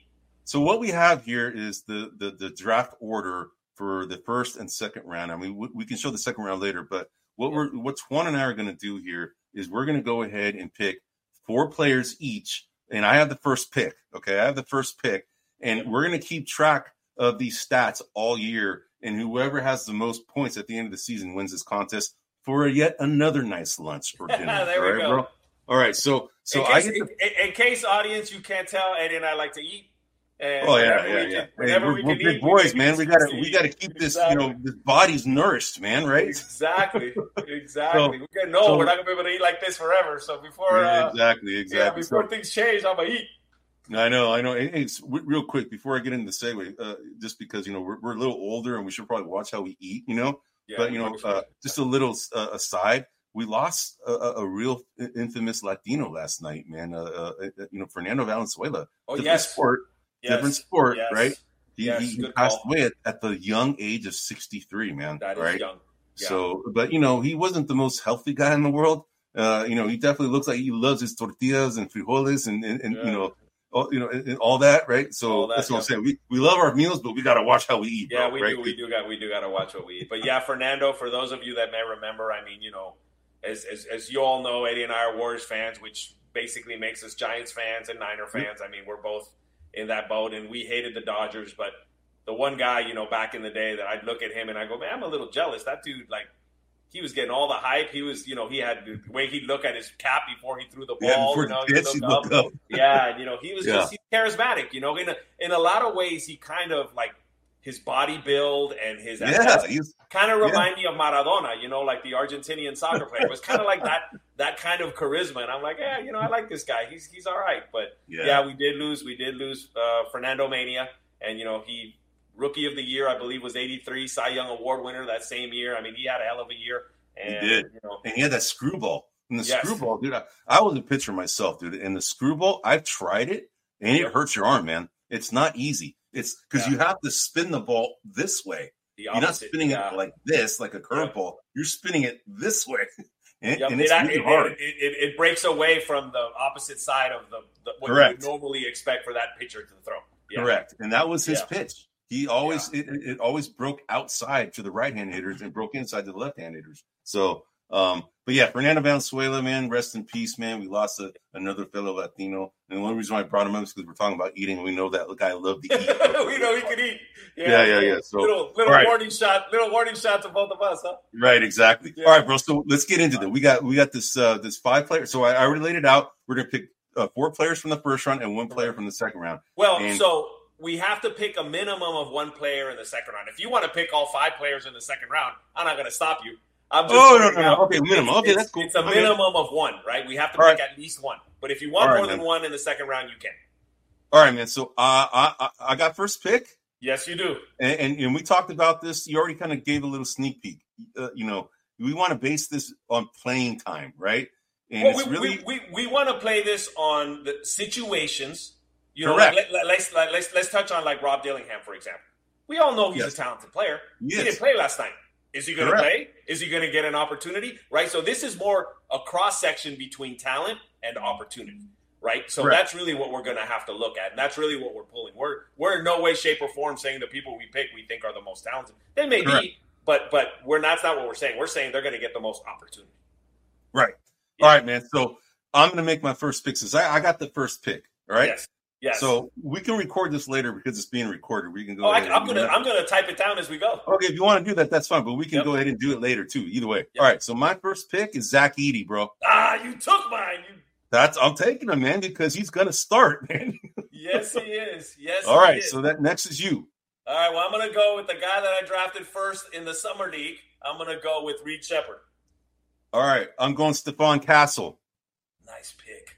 So what we have here is the, the the draft order for the first and second round. I mean, we, we can show the second round later, but what yeah. we're what Twan and I are going to do here is we're going to go ahead and pick four players each, and I have the first pick. Okay, I have the first pick, and we're going to keep track of these stats all year, and whoever has the most points at the end of the season wins this contest for yet another nice lunch or dinner. There we right, go. Bro? All right, so so in case, I get the- in, in case audience you can't tell, Eddie and I like to eat. And oh yeah, yeah, we yeah. Can, hey, we're we we're can big eat, boys, we man. We gotta we gotta keep this, exactly. you know, this body's nourished, man. Right? Exactly, exactly. so, we got no, so, we're not gonna be able to eat like this forever. So before, yeah, uh, exactly, exactly. Yeah, before so, things change, I'm gonna eat. I know, I know. Hey, hey, real quick before I get into the segue, uh, just because you know we're, we're a little older and we should probably watch how we eat, you know. Yeah, but you know, uh, just a little uh, aside. We lost a, a real infamous Latino last night, man. Uh, uh, you know, Fernando Valenzuela. Oh, different yes. sport, yes. different sport, yes. right? He, yes. he Good passed call. away at, at the young age of sixty-three, man. That is right? young. Yeah. So, but you know, he wasn't the most healthy guy in the world. Uh, you know, he definitely looks like he loves his tortillas and frijoles and, and, and yeah. you know, all, you know, and, and all that, right? So that, that's what yeah. I'm saying. We we love our meals, but we got to watch how we eat. Yeah, bro, we right? do. We do got we do got to watch what we eat. But yeah, Fernando. For those of you that may remember, I mean, you know. As, as as you all know, Eddie and I are Warriors fans, which basically makes us Giants fans and Niner fans. I mean, we're both in that boat, and we hated the Dodgers. But the one guy, you know, back in the day that I'd look at him and I go, man, I'm a little jealous. That dude, like, he was getting all the hype. He was, you know, he had the way he'd look at his cap before he threw the ball. Yeah, you know, he'd look look up. up. Yeah, and, you know, he was yeah. just he's charismatic. You know, in a, in a lot of ways, he kind of like his body build and his yeah, he's, kind of remind yeah. me of Maradona, you know, like the Argentinian soccer player. It was kind of like that that kind of charisma. And I'm like, yeah, you know, I like this guy. He's he's all right. But yeah, yeah we did lose. We did lose uh, Fernando Mania. And, you know, he rookie of the year, I believe, was eighty-three, Cy Young Award winner that same year. I mean, he had a hell of a year. And, he did. You know, and he had that screwball. And the yes. screwball, dude, I, I was a pitcher myself, dude. And the screwball, I've tried it, and it hurts your arm, man. It's not easy. It's because yeah. you have to spin the ball this way. You're not spinning yeah. it like this, like a curveball. Yeah. You're spinning it this way, and, yep. and it's it, really it, hard. It, it, it breaks away from the opposite side of the, the what Correct. you would normally expect for that pitcher to throw. Yeah. Correct, and that was his yeah. pitch. He always yeah. it, it always broke outside to the right hand hitters and broke inside to the left hand hitters. So, um, but yeah, Fernando Valenzuela, man, rest in peace, man. We lost a, another fellow Latino, and the only reason why I brought him up is because we're talking about eating. We know that guy loved to eat. We know he could eat. Yeah, yeah, yeah. yeah. So little little right. warning shot, little warning shot to both of us, huh? Right, exactly. Yeah. All right, bro. So let's get into it. We got we got this uh, this five players. So I, I already laid it out. We're gonna pick uh, four players from the first round and one player from the second round. Well, and, so we have to pick a minimum of one player in the second round. If you want to pick all five players in the second round, I'm not going to stop you. I'm just oh, no, no, out. no. Okay, minimum. It's, okay, it's, that's cool. It's a okay. minimum of one, right? We have to all pick right. at least one. But if you want all more right, than man. one in the second round, you can. All right, man. So uh, I, I I got first pick. Yes, you do. And, and, and we talked about this. You already kind of gave a little sneak peek. Uh, you know, we want to base this on playing time, right? And well, it's we, really we, we, we want to play this on the situations. You know, Correct. like, let, let's let, let's let's touch on like Rob Dillingham, for example. We all know he's yes. a talented player. Yes. He didn't play last night. Is he going to Correct. play? Is he going to get an opportunity? Right. So this is more a cross section between talent and opportunity. Right. So Correct. that's really what we're going to have to look at. And that's really what we're pulling. We're we're in no way, shape, or form saying the people we pick we think are the most talented. They may Correct. be, but but we're not, that's not what we're saying. We're saying they're going to get the most opportunity. Right. Yeah. All right, man. So I'm going to make my first pick. Since I, I got the first pick. All right. Yes. Yes. So we can record this later because it's being recorded. We can go. Oh, I, ahead I'm and gonna I'm gonna type it down as we go. Okay, if you want to do that, that's fine. But we can Yep. go ahead and do it later too. Either way. Yep. All right. So my first pick is Zach Edey, bro. Ah, you took mine. You... That's I'm taking him, man, because he's gonna start, man. Yes, he is. Yes. All right. He is. So that next is you. All right. Well, I'm gonna go with the guy that I drafted first in the summer league. I'm gonna go with Reed Shepard. All right. I'm going Stephon Castle. Nice pick.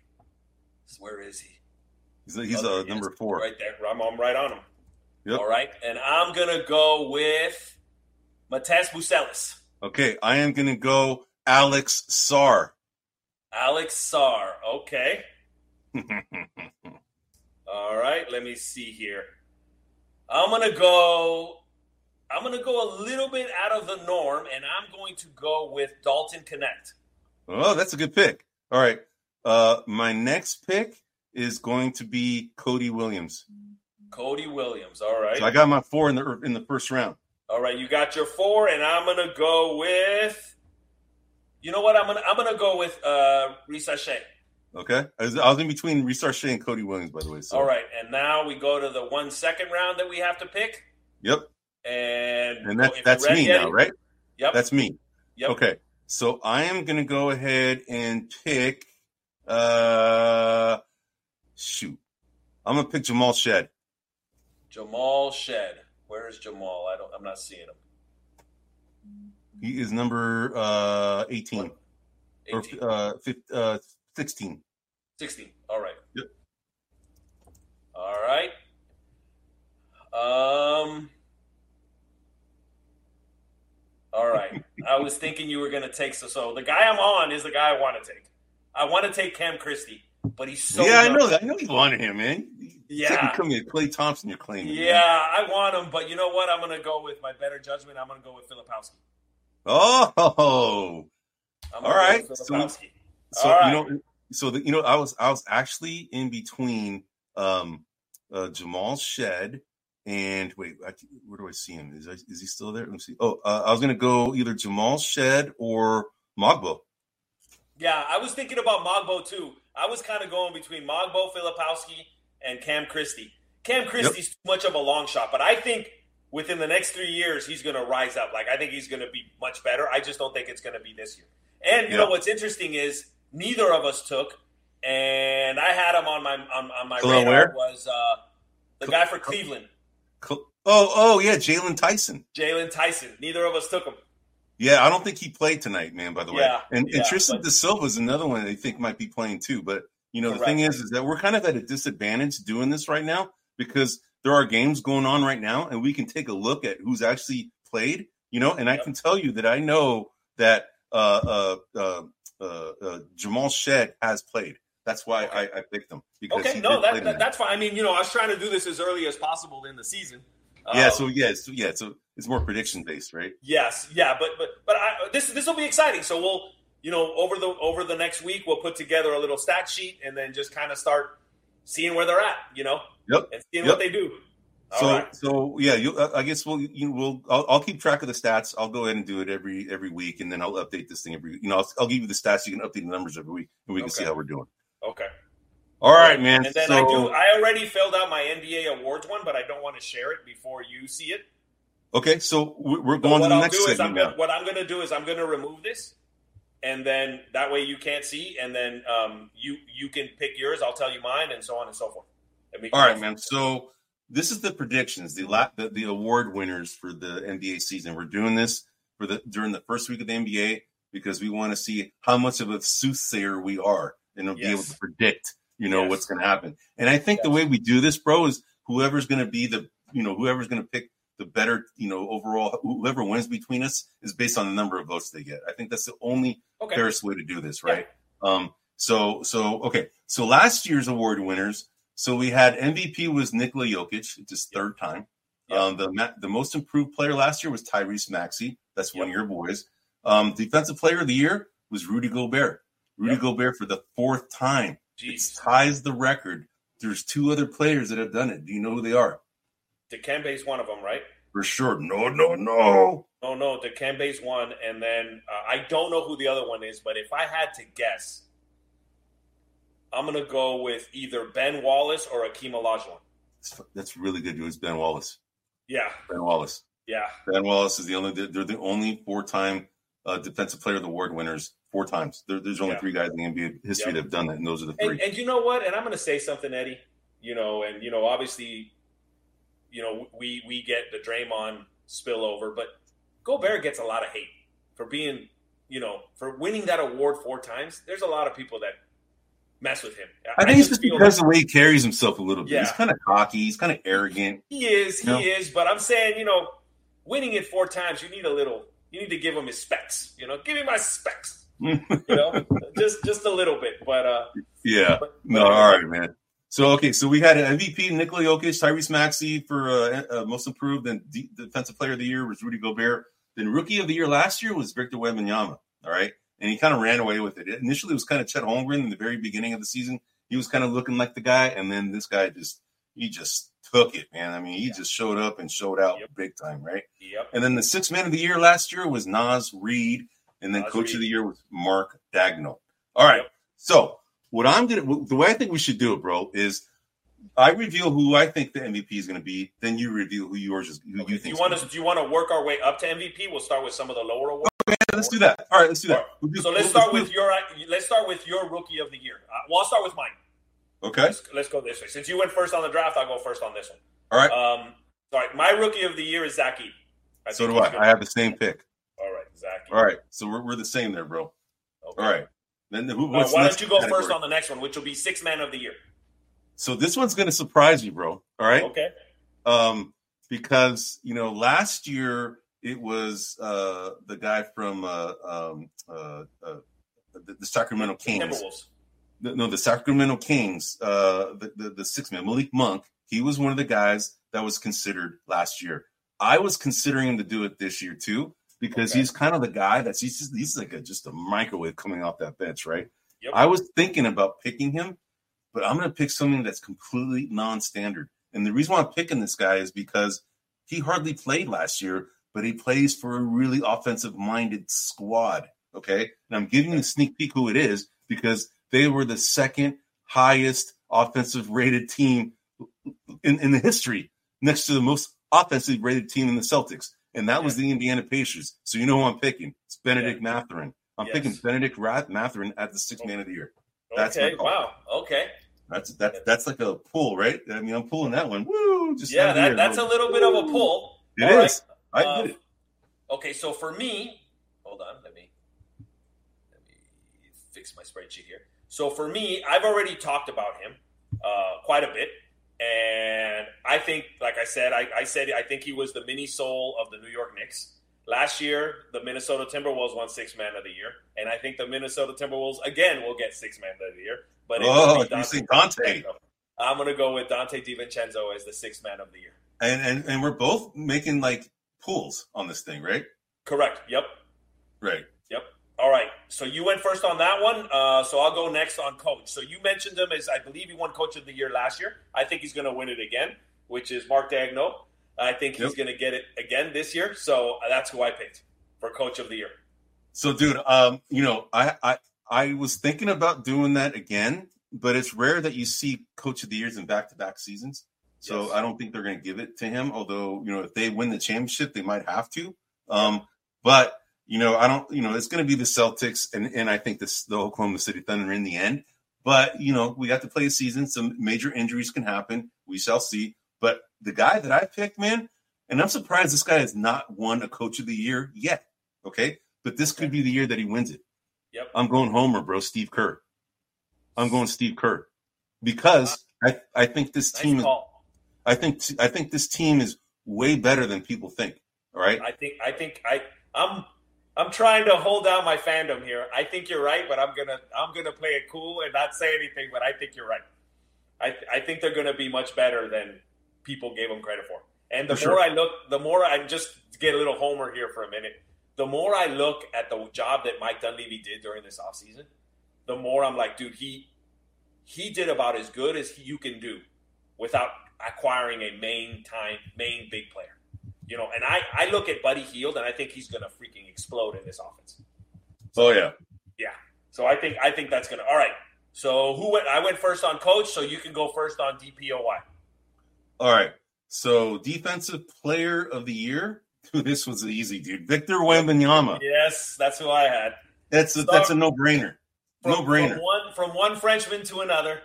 Where is he? He's, he's oh, a number is. four. Right there. I'm, I'm right on him. Yep. All right. And I'm going to go with Matez Bucelis. Okay. I am going to go Alex Sarr. Alex Sarr. Okay. All right. Let me see here. I'm going to go I'm going to go a little bit out of the norm, and I'm going to go with Dalton Connect. Oh, that's a good pick. All right. Uh, my next pick is going to be Cody Williams. Cody Williams. All right. So I got my four in the in the first round. All right, you got your four, and I'm gonna go with. You know what? I'm gonna I'm gonna go with uh, Risa Shea. Okay, I was, I was in between Risa Shea and Cody Williams, by the way. So. All right, and now we go to the one second round that we have to pick. Yep. And and that's that's me now, right? Yep. That's me. Yep. Okay, so I am gonna go ahead and pick. Uh, shoot, I'm gonna pick Jamal Shead. Jamal Shead. Where is Jamal? I don't. I'm not seeing him. He is number uh, eighteen. eighteen. Or uh, fifteen, uh, sixteen. sixteen. All right. Yep. All right. Um. All right. I was thinking you were going to take so. So the guy I'm on is the guy I want to take. I want to take Cam Christie, but he's so. Yeah, young. I know that. I know you wanted him, man. Yeah. Come here, Klay Thompson. You're claiming. Yeah, man. I want him, but you know what? I'm going to go with my better judgment. I'm going to go with Filipowski. Oh. I'm All right. So, so, All so right. you know, so the, you know, I was I was actually in between um, uh, Jamal Shead and wait, I, where do I see him? Is I, is he still there? Let me see. Oh, uh, I was gonna go either Jamal Shead or Mogbo. Yeah, I was thinking about Mogbo too. I was kind of going between Mogbo, Filipowski, and Cam Christie. Cam Christie's yep. too much of a long shot, but I think within the next three years he's going to rise up. Like I think he's going to be much better. I just don't think it's going to be this year. And you yep. know what's interesting is neither of us took, and I had him on my on, on my Hello, radar where? was uh, the guy for Cleveland. Oh, oh yeah, Jalen Tyson. Jalen Tyson. Neither of us took him. Yeah, I don't think he played tonight, man, by the way. Yeah, and, yeah, and Tristan but, De Silva is another one I think might be playing too. But, you know, correct. the thing is, is that we're kind of at a disadvantage doing this right now because there are games going on right now and we can take a look at who's actually played, you know, and I yep. can tell you that I know that uh, uh, uh, uh, uh, Jamal Shead has played. That's why okay. I, I picked him. Because okay, no, that, that, that's fine. I mean, you know, I was trying to do this as early as possible in the season. Yeah, um, so yeah, so yeah, so it's more prediction based, right? Yes, yeah, but but but I, this this will be exciting. So we'll, you know, over the over the next week, we'll put together a little stat sheet and then just kind of start seeing where they're at, you know, yep, and seeing yep. what they do. All so right. so yeah, you, I guess we'll you will I'll, I'll keep track of the stats. I'll go ahead and do it every every week, and then I'll update this thing every. You know, I'll, I'll give you the stats. You can update the numbers every week, and we can okay. see how we're doing. Okay. All right, man. And then so, I do. I already filled out my N B A awards one, but I don't want to share it before you see it. Okay, so we're going so to the I'll next do is segment I'm now. gonna, what I'm going to do is I'm going to remove this, and then that way you can't see, and then um, you you can pick yours. I'll tell you mine, and so on and so forth. And All right, man. So this is the predictions, the, la- the the award winners for the N B A season. We're doing this for the during the first week of the N B A because we want to see how much of a soothsayer we are and we'll yes. be able to predict, you know, yes. what's going to happen. And I think yes. the way we do this, bro, is whoever's going to be the, you know, whoever's going to pick the better, you know, overall, whoever wins between us is based on the number of votes they get. I think that's the only okay. fairest way to do this, right? Yeah. Um, so, so, okay. So last year's award winners, so we had M V P was Nikola Jokic. It's his third yep. time. Yep. Um, the the most improved player last year was Tyrese Maxey. That's yep. one of your boys. Um, defensive player of the year was Rudy Gobert. Rudy yep. Gobert for the fourth time. It ties the record. There's two other players that have done it. Do you know who they are? Dikembe's one of them, right? For sure. No, no, no. No, no. Dikembe's one, and then uh, I don't know who the other one is, but if I had to guess, I'm going to go with either Ben Wallace or Akeem Olajuwon. That's really good. It was Ben Wallace. Yeah. Ben Wallace. Yeah. Ben Wallace is the only, they're the only four-time uh, defensive player of the award winners. Four times. There, there's only yeah. three guys in the N B A history yeah. that have done that, and those are the three. And, and you know what? And I'm going to say something, Eddie. You know, and, you know, obviously, you know, we, we get the Draymond spillover, but Gobert gets a lot of hate for being, you know, for winning that award four times. There's a lot of people that mess with him. I, I think it's just because like, of the way he carries himself a little bit. Yeah. He's kind of cocky. He's kind of arrogant. He is. He know? is. But I'm saying, you know, winning it four times, you need a little, you need to give him his specs. You know, give him my specs. you know, just just a little bit. But, uh, yeah. But, no, but, all right, man. So, okay, so we had an M V P, Nikola Jokic, Tyrese Maxey for uh, uh, most improved, and D- defensive player of the year was Rudy Gobert. Then rookie of the year last year was Victor Wembanyama, all right? And he kind of ran away with it. Initially, it was kind of Chet Holmgren in the very beginning of the season. He was kind of looking like the guy, and then this guy just – he just took it, man. I mean, he yeah. just showed up and showed out yep. big time, right? Yep. And then the sixth man of the year last year was Naz Reid, and then Naz coach Reid. of the year was Mark Daigneault. All right. Yep. So what I'm gonna, the way I think we should do it, bro, is I reveal who I think the M V P is going to be. Then you reveal who yours is. Who okay. you think? Do you want to? Do you want to work our way up to M V P? We'll start with some of the lower awards. Okay, let's do that. All right, let's do that. Right. We'll do, so let's we'll, start let's with your. Let's start with your rookie of the year. Uh, well, I'll start with mine. Okay. Let's, let's go this way. Since you went first on the draft, I'll go first on this one. All right. Um. All right. My rookie of the year is Zach Edey. I so do I. Good. I have the same pick. All right, Zach Edey. All right. So we're we're the same there, bro. Okay. All right. Then who? What's uh, why don't you go category? first on the next one, which will be sixth man of the year? So this one's going to surprise you, bro. All right. Okay. Um, because you know, last year it was uh the guy from uh um uh, uh the, the Sacramento Kings. The, no, the Sacramento Kings. Uh, the the, the sixth man, Malik Monk. He was one of the guys that was considered last year. I was considering him to do it this year too, because okay. he's kind of the guy that's he's just, he's like a, just a microwave coming off that bench, right? Yep. I was thinking about picking him. But I'm going to pick something that's completely non-standard. And the reason why I'm picking this guy is because he hardly played last year, but he plays for a really offensive-minded squad, okay? And I'm giving you a sneak peek who it is because they were the second highest offensive-rated team in, in the history, next to the most offensive-rated team in the Celtics. And that yeah. was the Indiana Pacers. So you know who I'm picking. It's Benedict yeah. Mathurin. I'm yes. picking Benedict Mathurin at the sixth man of the year. That's okay, wow. Okay. That's that's that's like a pull, right? I mean, I'm pulling that one. Woo! Just yeah, that, that's a little bit of a pull. It All is. Right. I uh, did it. Okay, so for me, hold on, let me let me fix my spreadsheet here. So for me, I've already talked about him uh, quite a bit, and I think, like I said, I, I said I think he was the mini soul of the New York Knicks. Last year, the Minnesota Timberwolves won Sixth Man of the Year, and I think the Minnesota Timberwolves again will get Sixth Man of the Year. But oh, you see Dante. I'm going to go with Dante DiVincenzo as the Sixth Man of the Year. And, and and we're both making like pulls on this thing, right? Correct. Yep. Right. Yep. All right. So you went first on that one. Uh, so I'll go next on coach. So you mentioned him as I believe he won Coach of the Year last year. I think he's going to win it again, which is Mark Daigneault. I think he's yep. going to get it again this year. So that's who I picked for Coach of the Year. So, dude, um, you know, I, I I was thinking about doing that again, but it's rare that you see Coach of the Years in back-to-back seasons. So yes. I don't think they're going to give it to him. Although, you know, if they win the championship, they might have to. Um, but you know, I don't. You know, it's going to be the Celtics, and and I think this the Oklahoma City Thunder in the end. But you know, we got to play a season. Some major injuries can happen. We shall see. But the guy that I picked, man, and I'm surprised this guy has not won a Coach of the Year yet. Okay, but this could be the year that he wins it. Yep. I'm going Homer, bro. Steve Kerr. I'm going Steve Kerr because I, I think this nice team is, call. I think I think this team is way better than people think. All right. I think I think I I'm I'm trying to hold down my fandom here. I think you're right, but I'm gonna I'm gonna play it cool and not say anything. But I think you're right. I I think they're gonna be much better than people gave them credit for. And the for more sure. I look, the more I just get a little homer here for a minute. The more I look at the job that Mike Dunleavy did during this offseason, the more I'm like, dude, he he did about as good as he, you can do without acquiring a main time, main big player. You know, and I, I look at Buddy Hield, and I think he's going to freaking explode in this offense. So, oh, yeah. Yeah. So I think I think that's going to – all right. So who went? I went first on coach, so you can go first on D P O Y. All right. So defensive player of the year. This was easy, dude. Victor Wembanyama. Yes, that's who I had. That's a, so, that's a no-brainer. From, no-brainer. From one, from one Frenchman to another.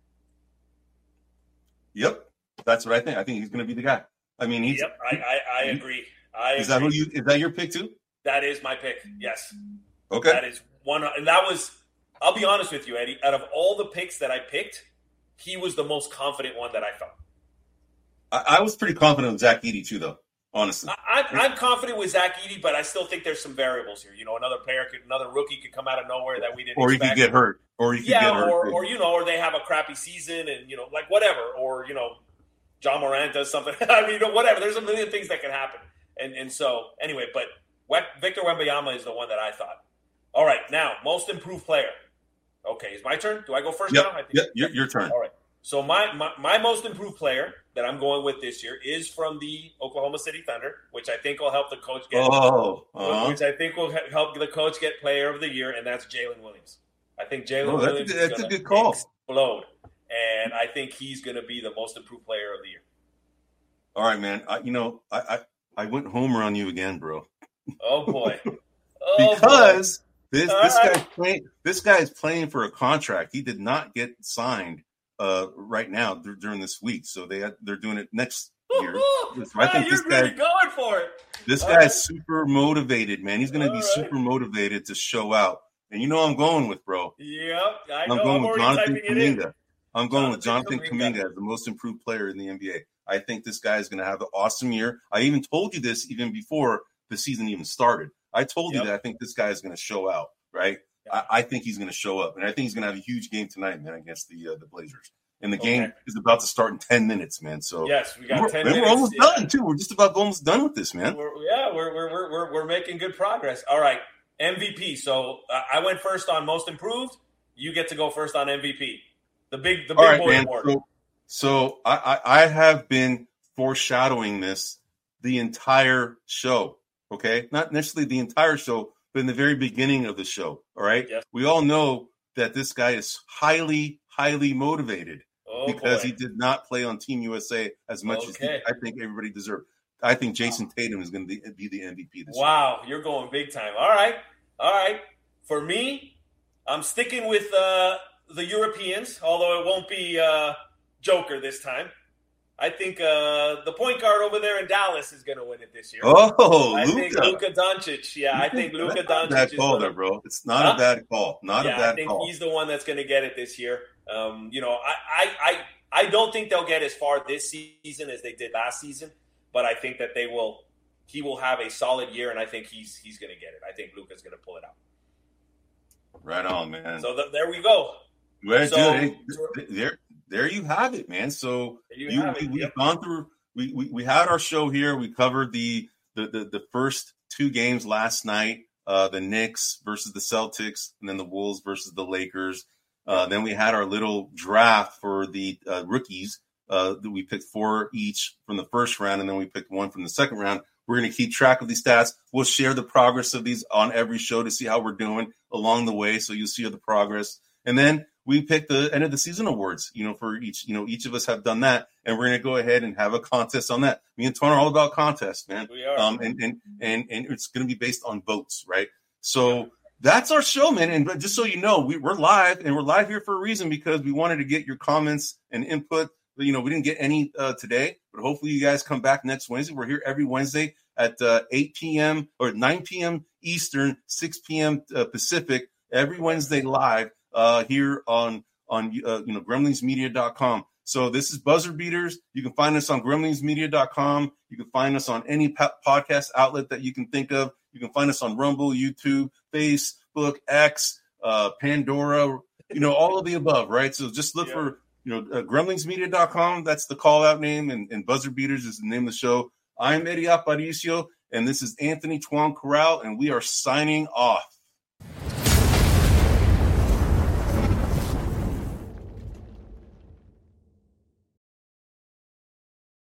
Yep. That's what I think. I think he's going to be the guy. I mean, he's. Yep, I, I, I agree. I is agree. that who you? Is that your pick too? That is my pick. Yes. Okay. That is one, and that was. I'll be honest with you, Eddie. Out of all the picks that I picked, he was the most confident one that I felt. I, I was pretty confident with Zach Edey too, though. Honestly, I, I'm confident with Zach Edey, but I still think there's some variables here. You know, another player could, another rookie could come out of nowhere that we didn't. Or expect. he could get hurt. Or he could yeah, get hurt. or or you know, or they have a crappy season, and you know, like whatever, or you know. John Moran does something. I mean, you know, whatever. There's a million things that can happen. And and so, anyway, but Victor Wembanyama is the one that I thought. All right, now, most improved player. Okay, is my turn? Do I go first yep. now? I think yep, your, your turn. All right. So my, my my most improved player that I'm going with this year is from the Oklahoma City Thunder, which I think will help the coach get. Oh, uh-huh. Which I think will help the coach get Player of the Year, and that's Jalen Williams. I think Jalen oh, Williams that's a, is that's a good gonna call. explode, and I think he's going to be the most improved player of the year. All right, man. I, you know, I, I I went homer on you again, bro. Oh boy, oh, because boy. this All this right. guy's playing. This guy is playing for a contract. He did not get signed uh, right now th- during this week, so they had, they're doing it next year. So I ah, think you're this guy really going for it. This All guy's right. super motivated, man. He's going to be All super right. motivated to show out. And you know who I'm going with, bro. Yep, I I'm know. going I'm with already Jonathan typing it in. Kuminga. I'm going with Jonathan Jonathan Kuminga. Kuminga as the most improved player in the N B A. I think this guy is going to have an awesome year. I even told you this even before the season even started. I told Yep. you that I think this guy is going to show out, right? Yep. I, I think he's going to show up, and I think he's going to have a huge game tonight, man, against the uh, the Blazers. And the game Okay. is about to start in ten minutes, man. So Yes, we got we're, ten man, minutes. we're almost yeah. done too. We're just about almost done with this, man. We're, yeah, we're, we're we're we're we're making good progress. All right, M V P. So uh, I went first on most improved. You get to go first on M V P. The big the big All right, boy man. award. So, so I, I, I have been foreshadowing this the entire show. Okay, not necessarily the entire show, but in the very beginning of the show. All right. Yes. We all know that this guy is highly, highly motivated Oh, because boy. he did not play on Team U S A as much as he, Okay. I think everybody deserved. I think Jason Tatum is going to be the M V P this year. Wow, you're going big time. All right, all right. For me, I'm sticking with uh, the Europeans, although it won't be uh, Joker this time. I think uh, the point guard over there in Dallas is going to win it this year. Oh, I think Luka. Luka Doncic. Yeah, I think Luka That's not a Doncic bad is call gonna- there, bro. It's not Huh? a bad call. Not yeah, a bad I think call. he's the one that's going to get it this year. Um, you know, I, I, I, I don't think they'll get as far this season as they did last season, but I think that they will. He will have a solid year, and I think he's he's going to get it. I think Luka's going to pull it out. Right on, man. So th- there we go. Well, so- dude, hey, there, there you have it, man. So There you you, have we, it. we've Yep. gone through. We, we we had our show here. We covered the the the, the first two games last night. Uh, the Knicks versus the Celtics, and then the Wolves versus the Lakers. Uh, then we had our little draft for the uh, rookies. Uh, that we picked four each from the first round, and then we picked one from the second round. We're going to keep track of these stats. We'll share the progress of these on every show to see how we're doing along the way. So you'll see the progress. And then we pick the end of the season awards, you know, for each, you know, each of us have done that. And we're going to go ahead and have a contest on that. Me and Tony are all about contests, man. We are. Um, and, and, and, and it's going to be based on votes, right? So that's our show, man. And but just so you know, we, we're live and we're live here for a reason because we wanted to get your comments and input. You know, we didn't get any uh, today, but hopefully you guys come back next Wednesday. We're here every Wednesday at uh, eight p.m. or nine p.m. Eastern, six p.m. Uh, Pacific, every Wednesday live uh, here on, on uh, you know, gremlins media dot com. So this is Buzzer Beaters. You can find us on gremlins media dot com. You can find us on any po- podcast outlet that you can think of. You can find us on Rumble, YouTube, Facebook, X, uh, Pandora, you know, all of the above, right? So just look Yeah. for, you know, uh, gremlins media dot com. That's the call out name, and, and Buzzer Beaters is the name of the show. I'm Eddie Aparicio, and this is Anthony Tuan Corral, and we are signing off.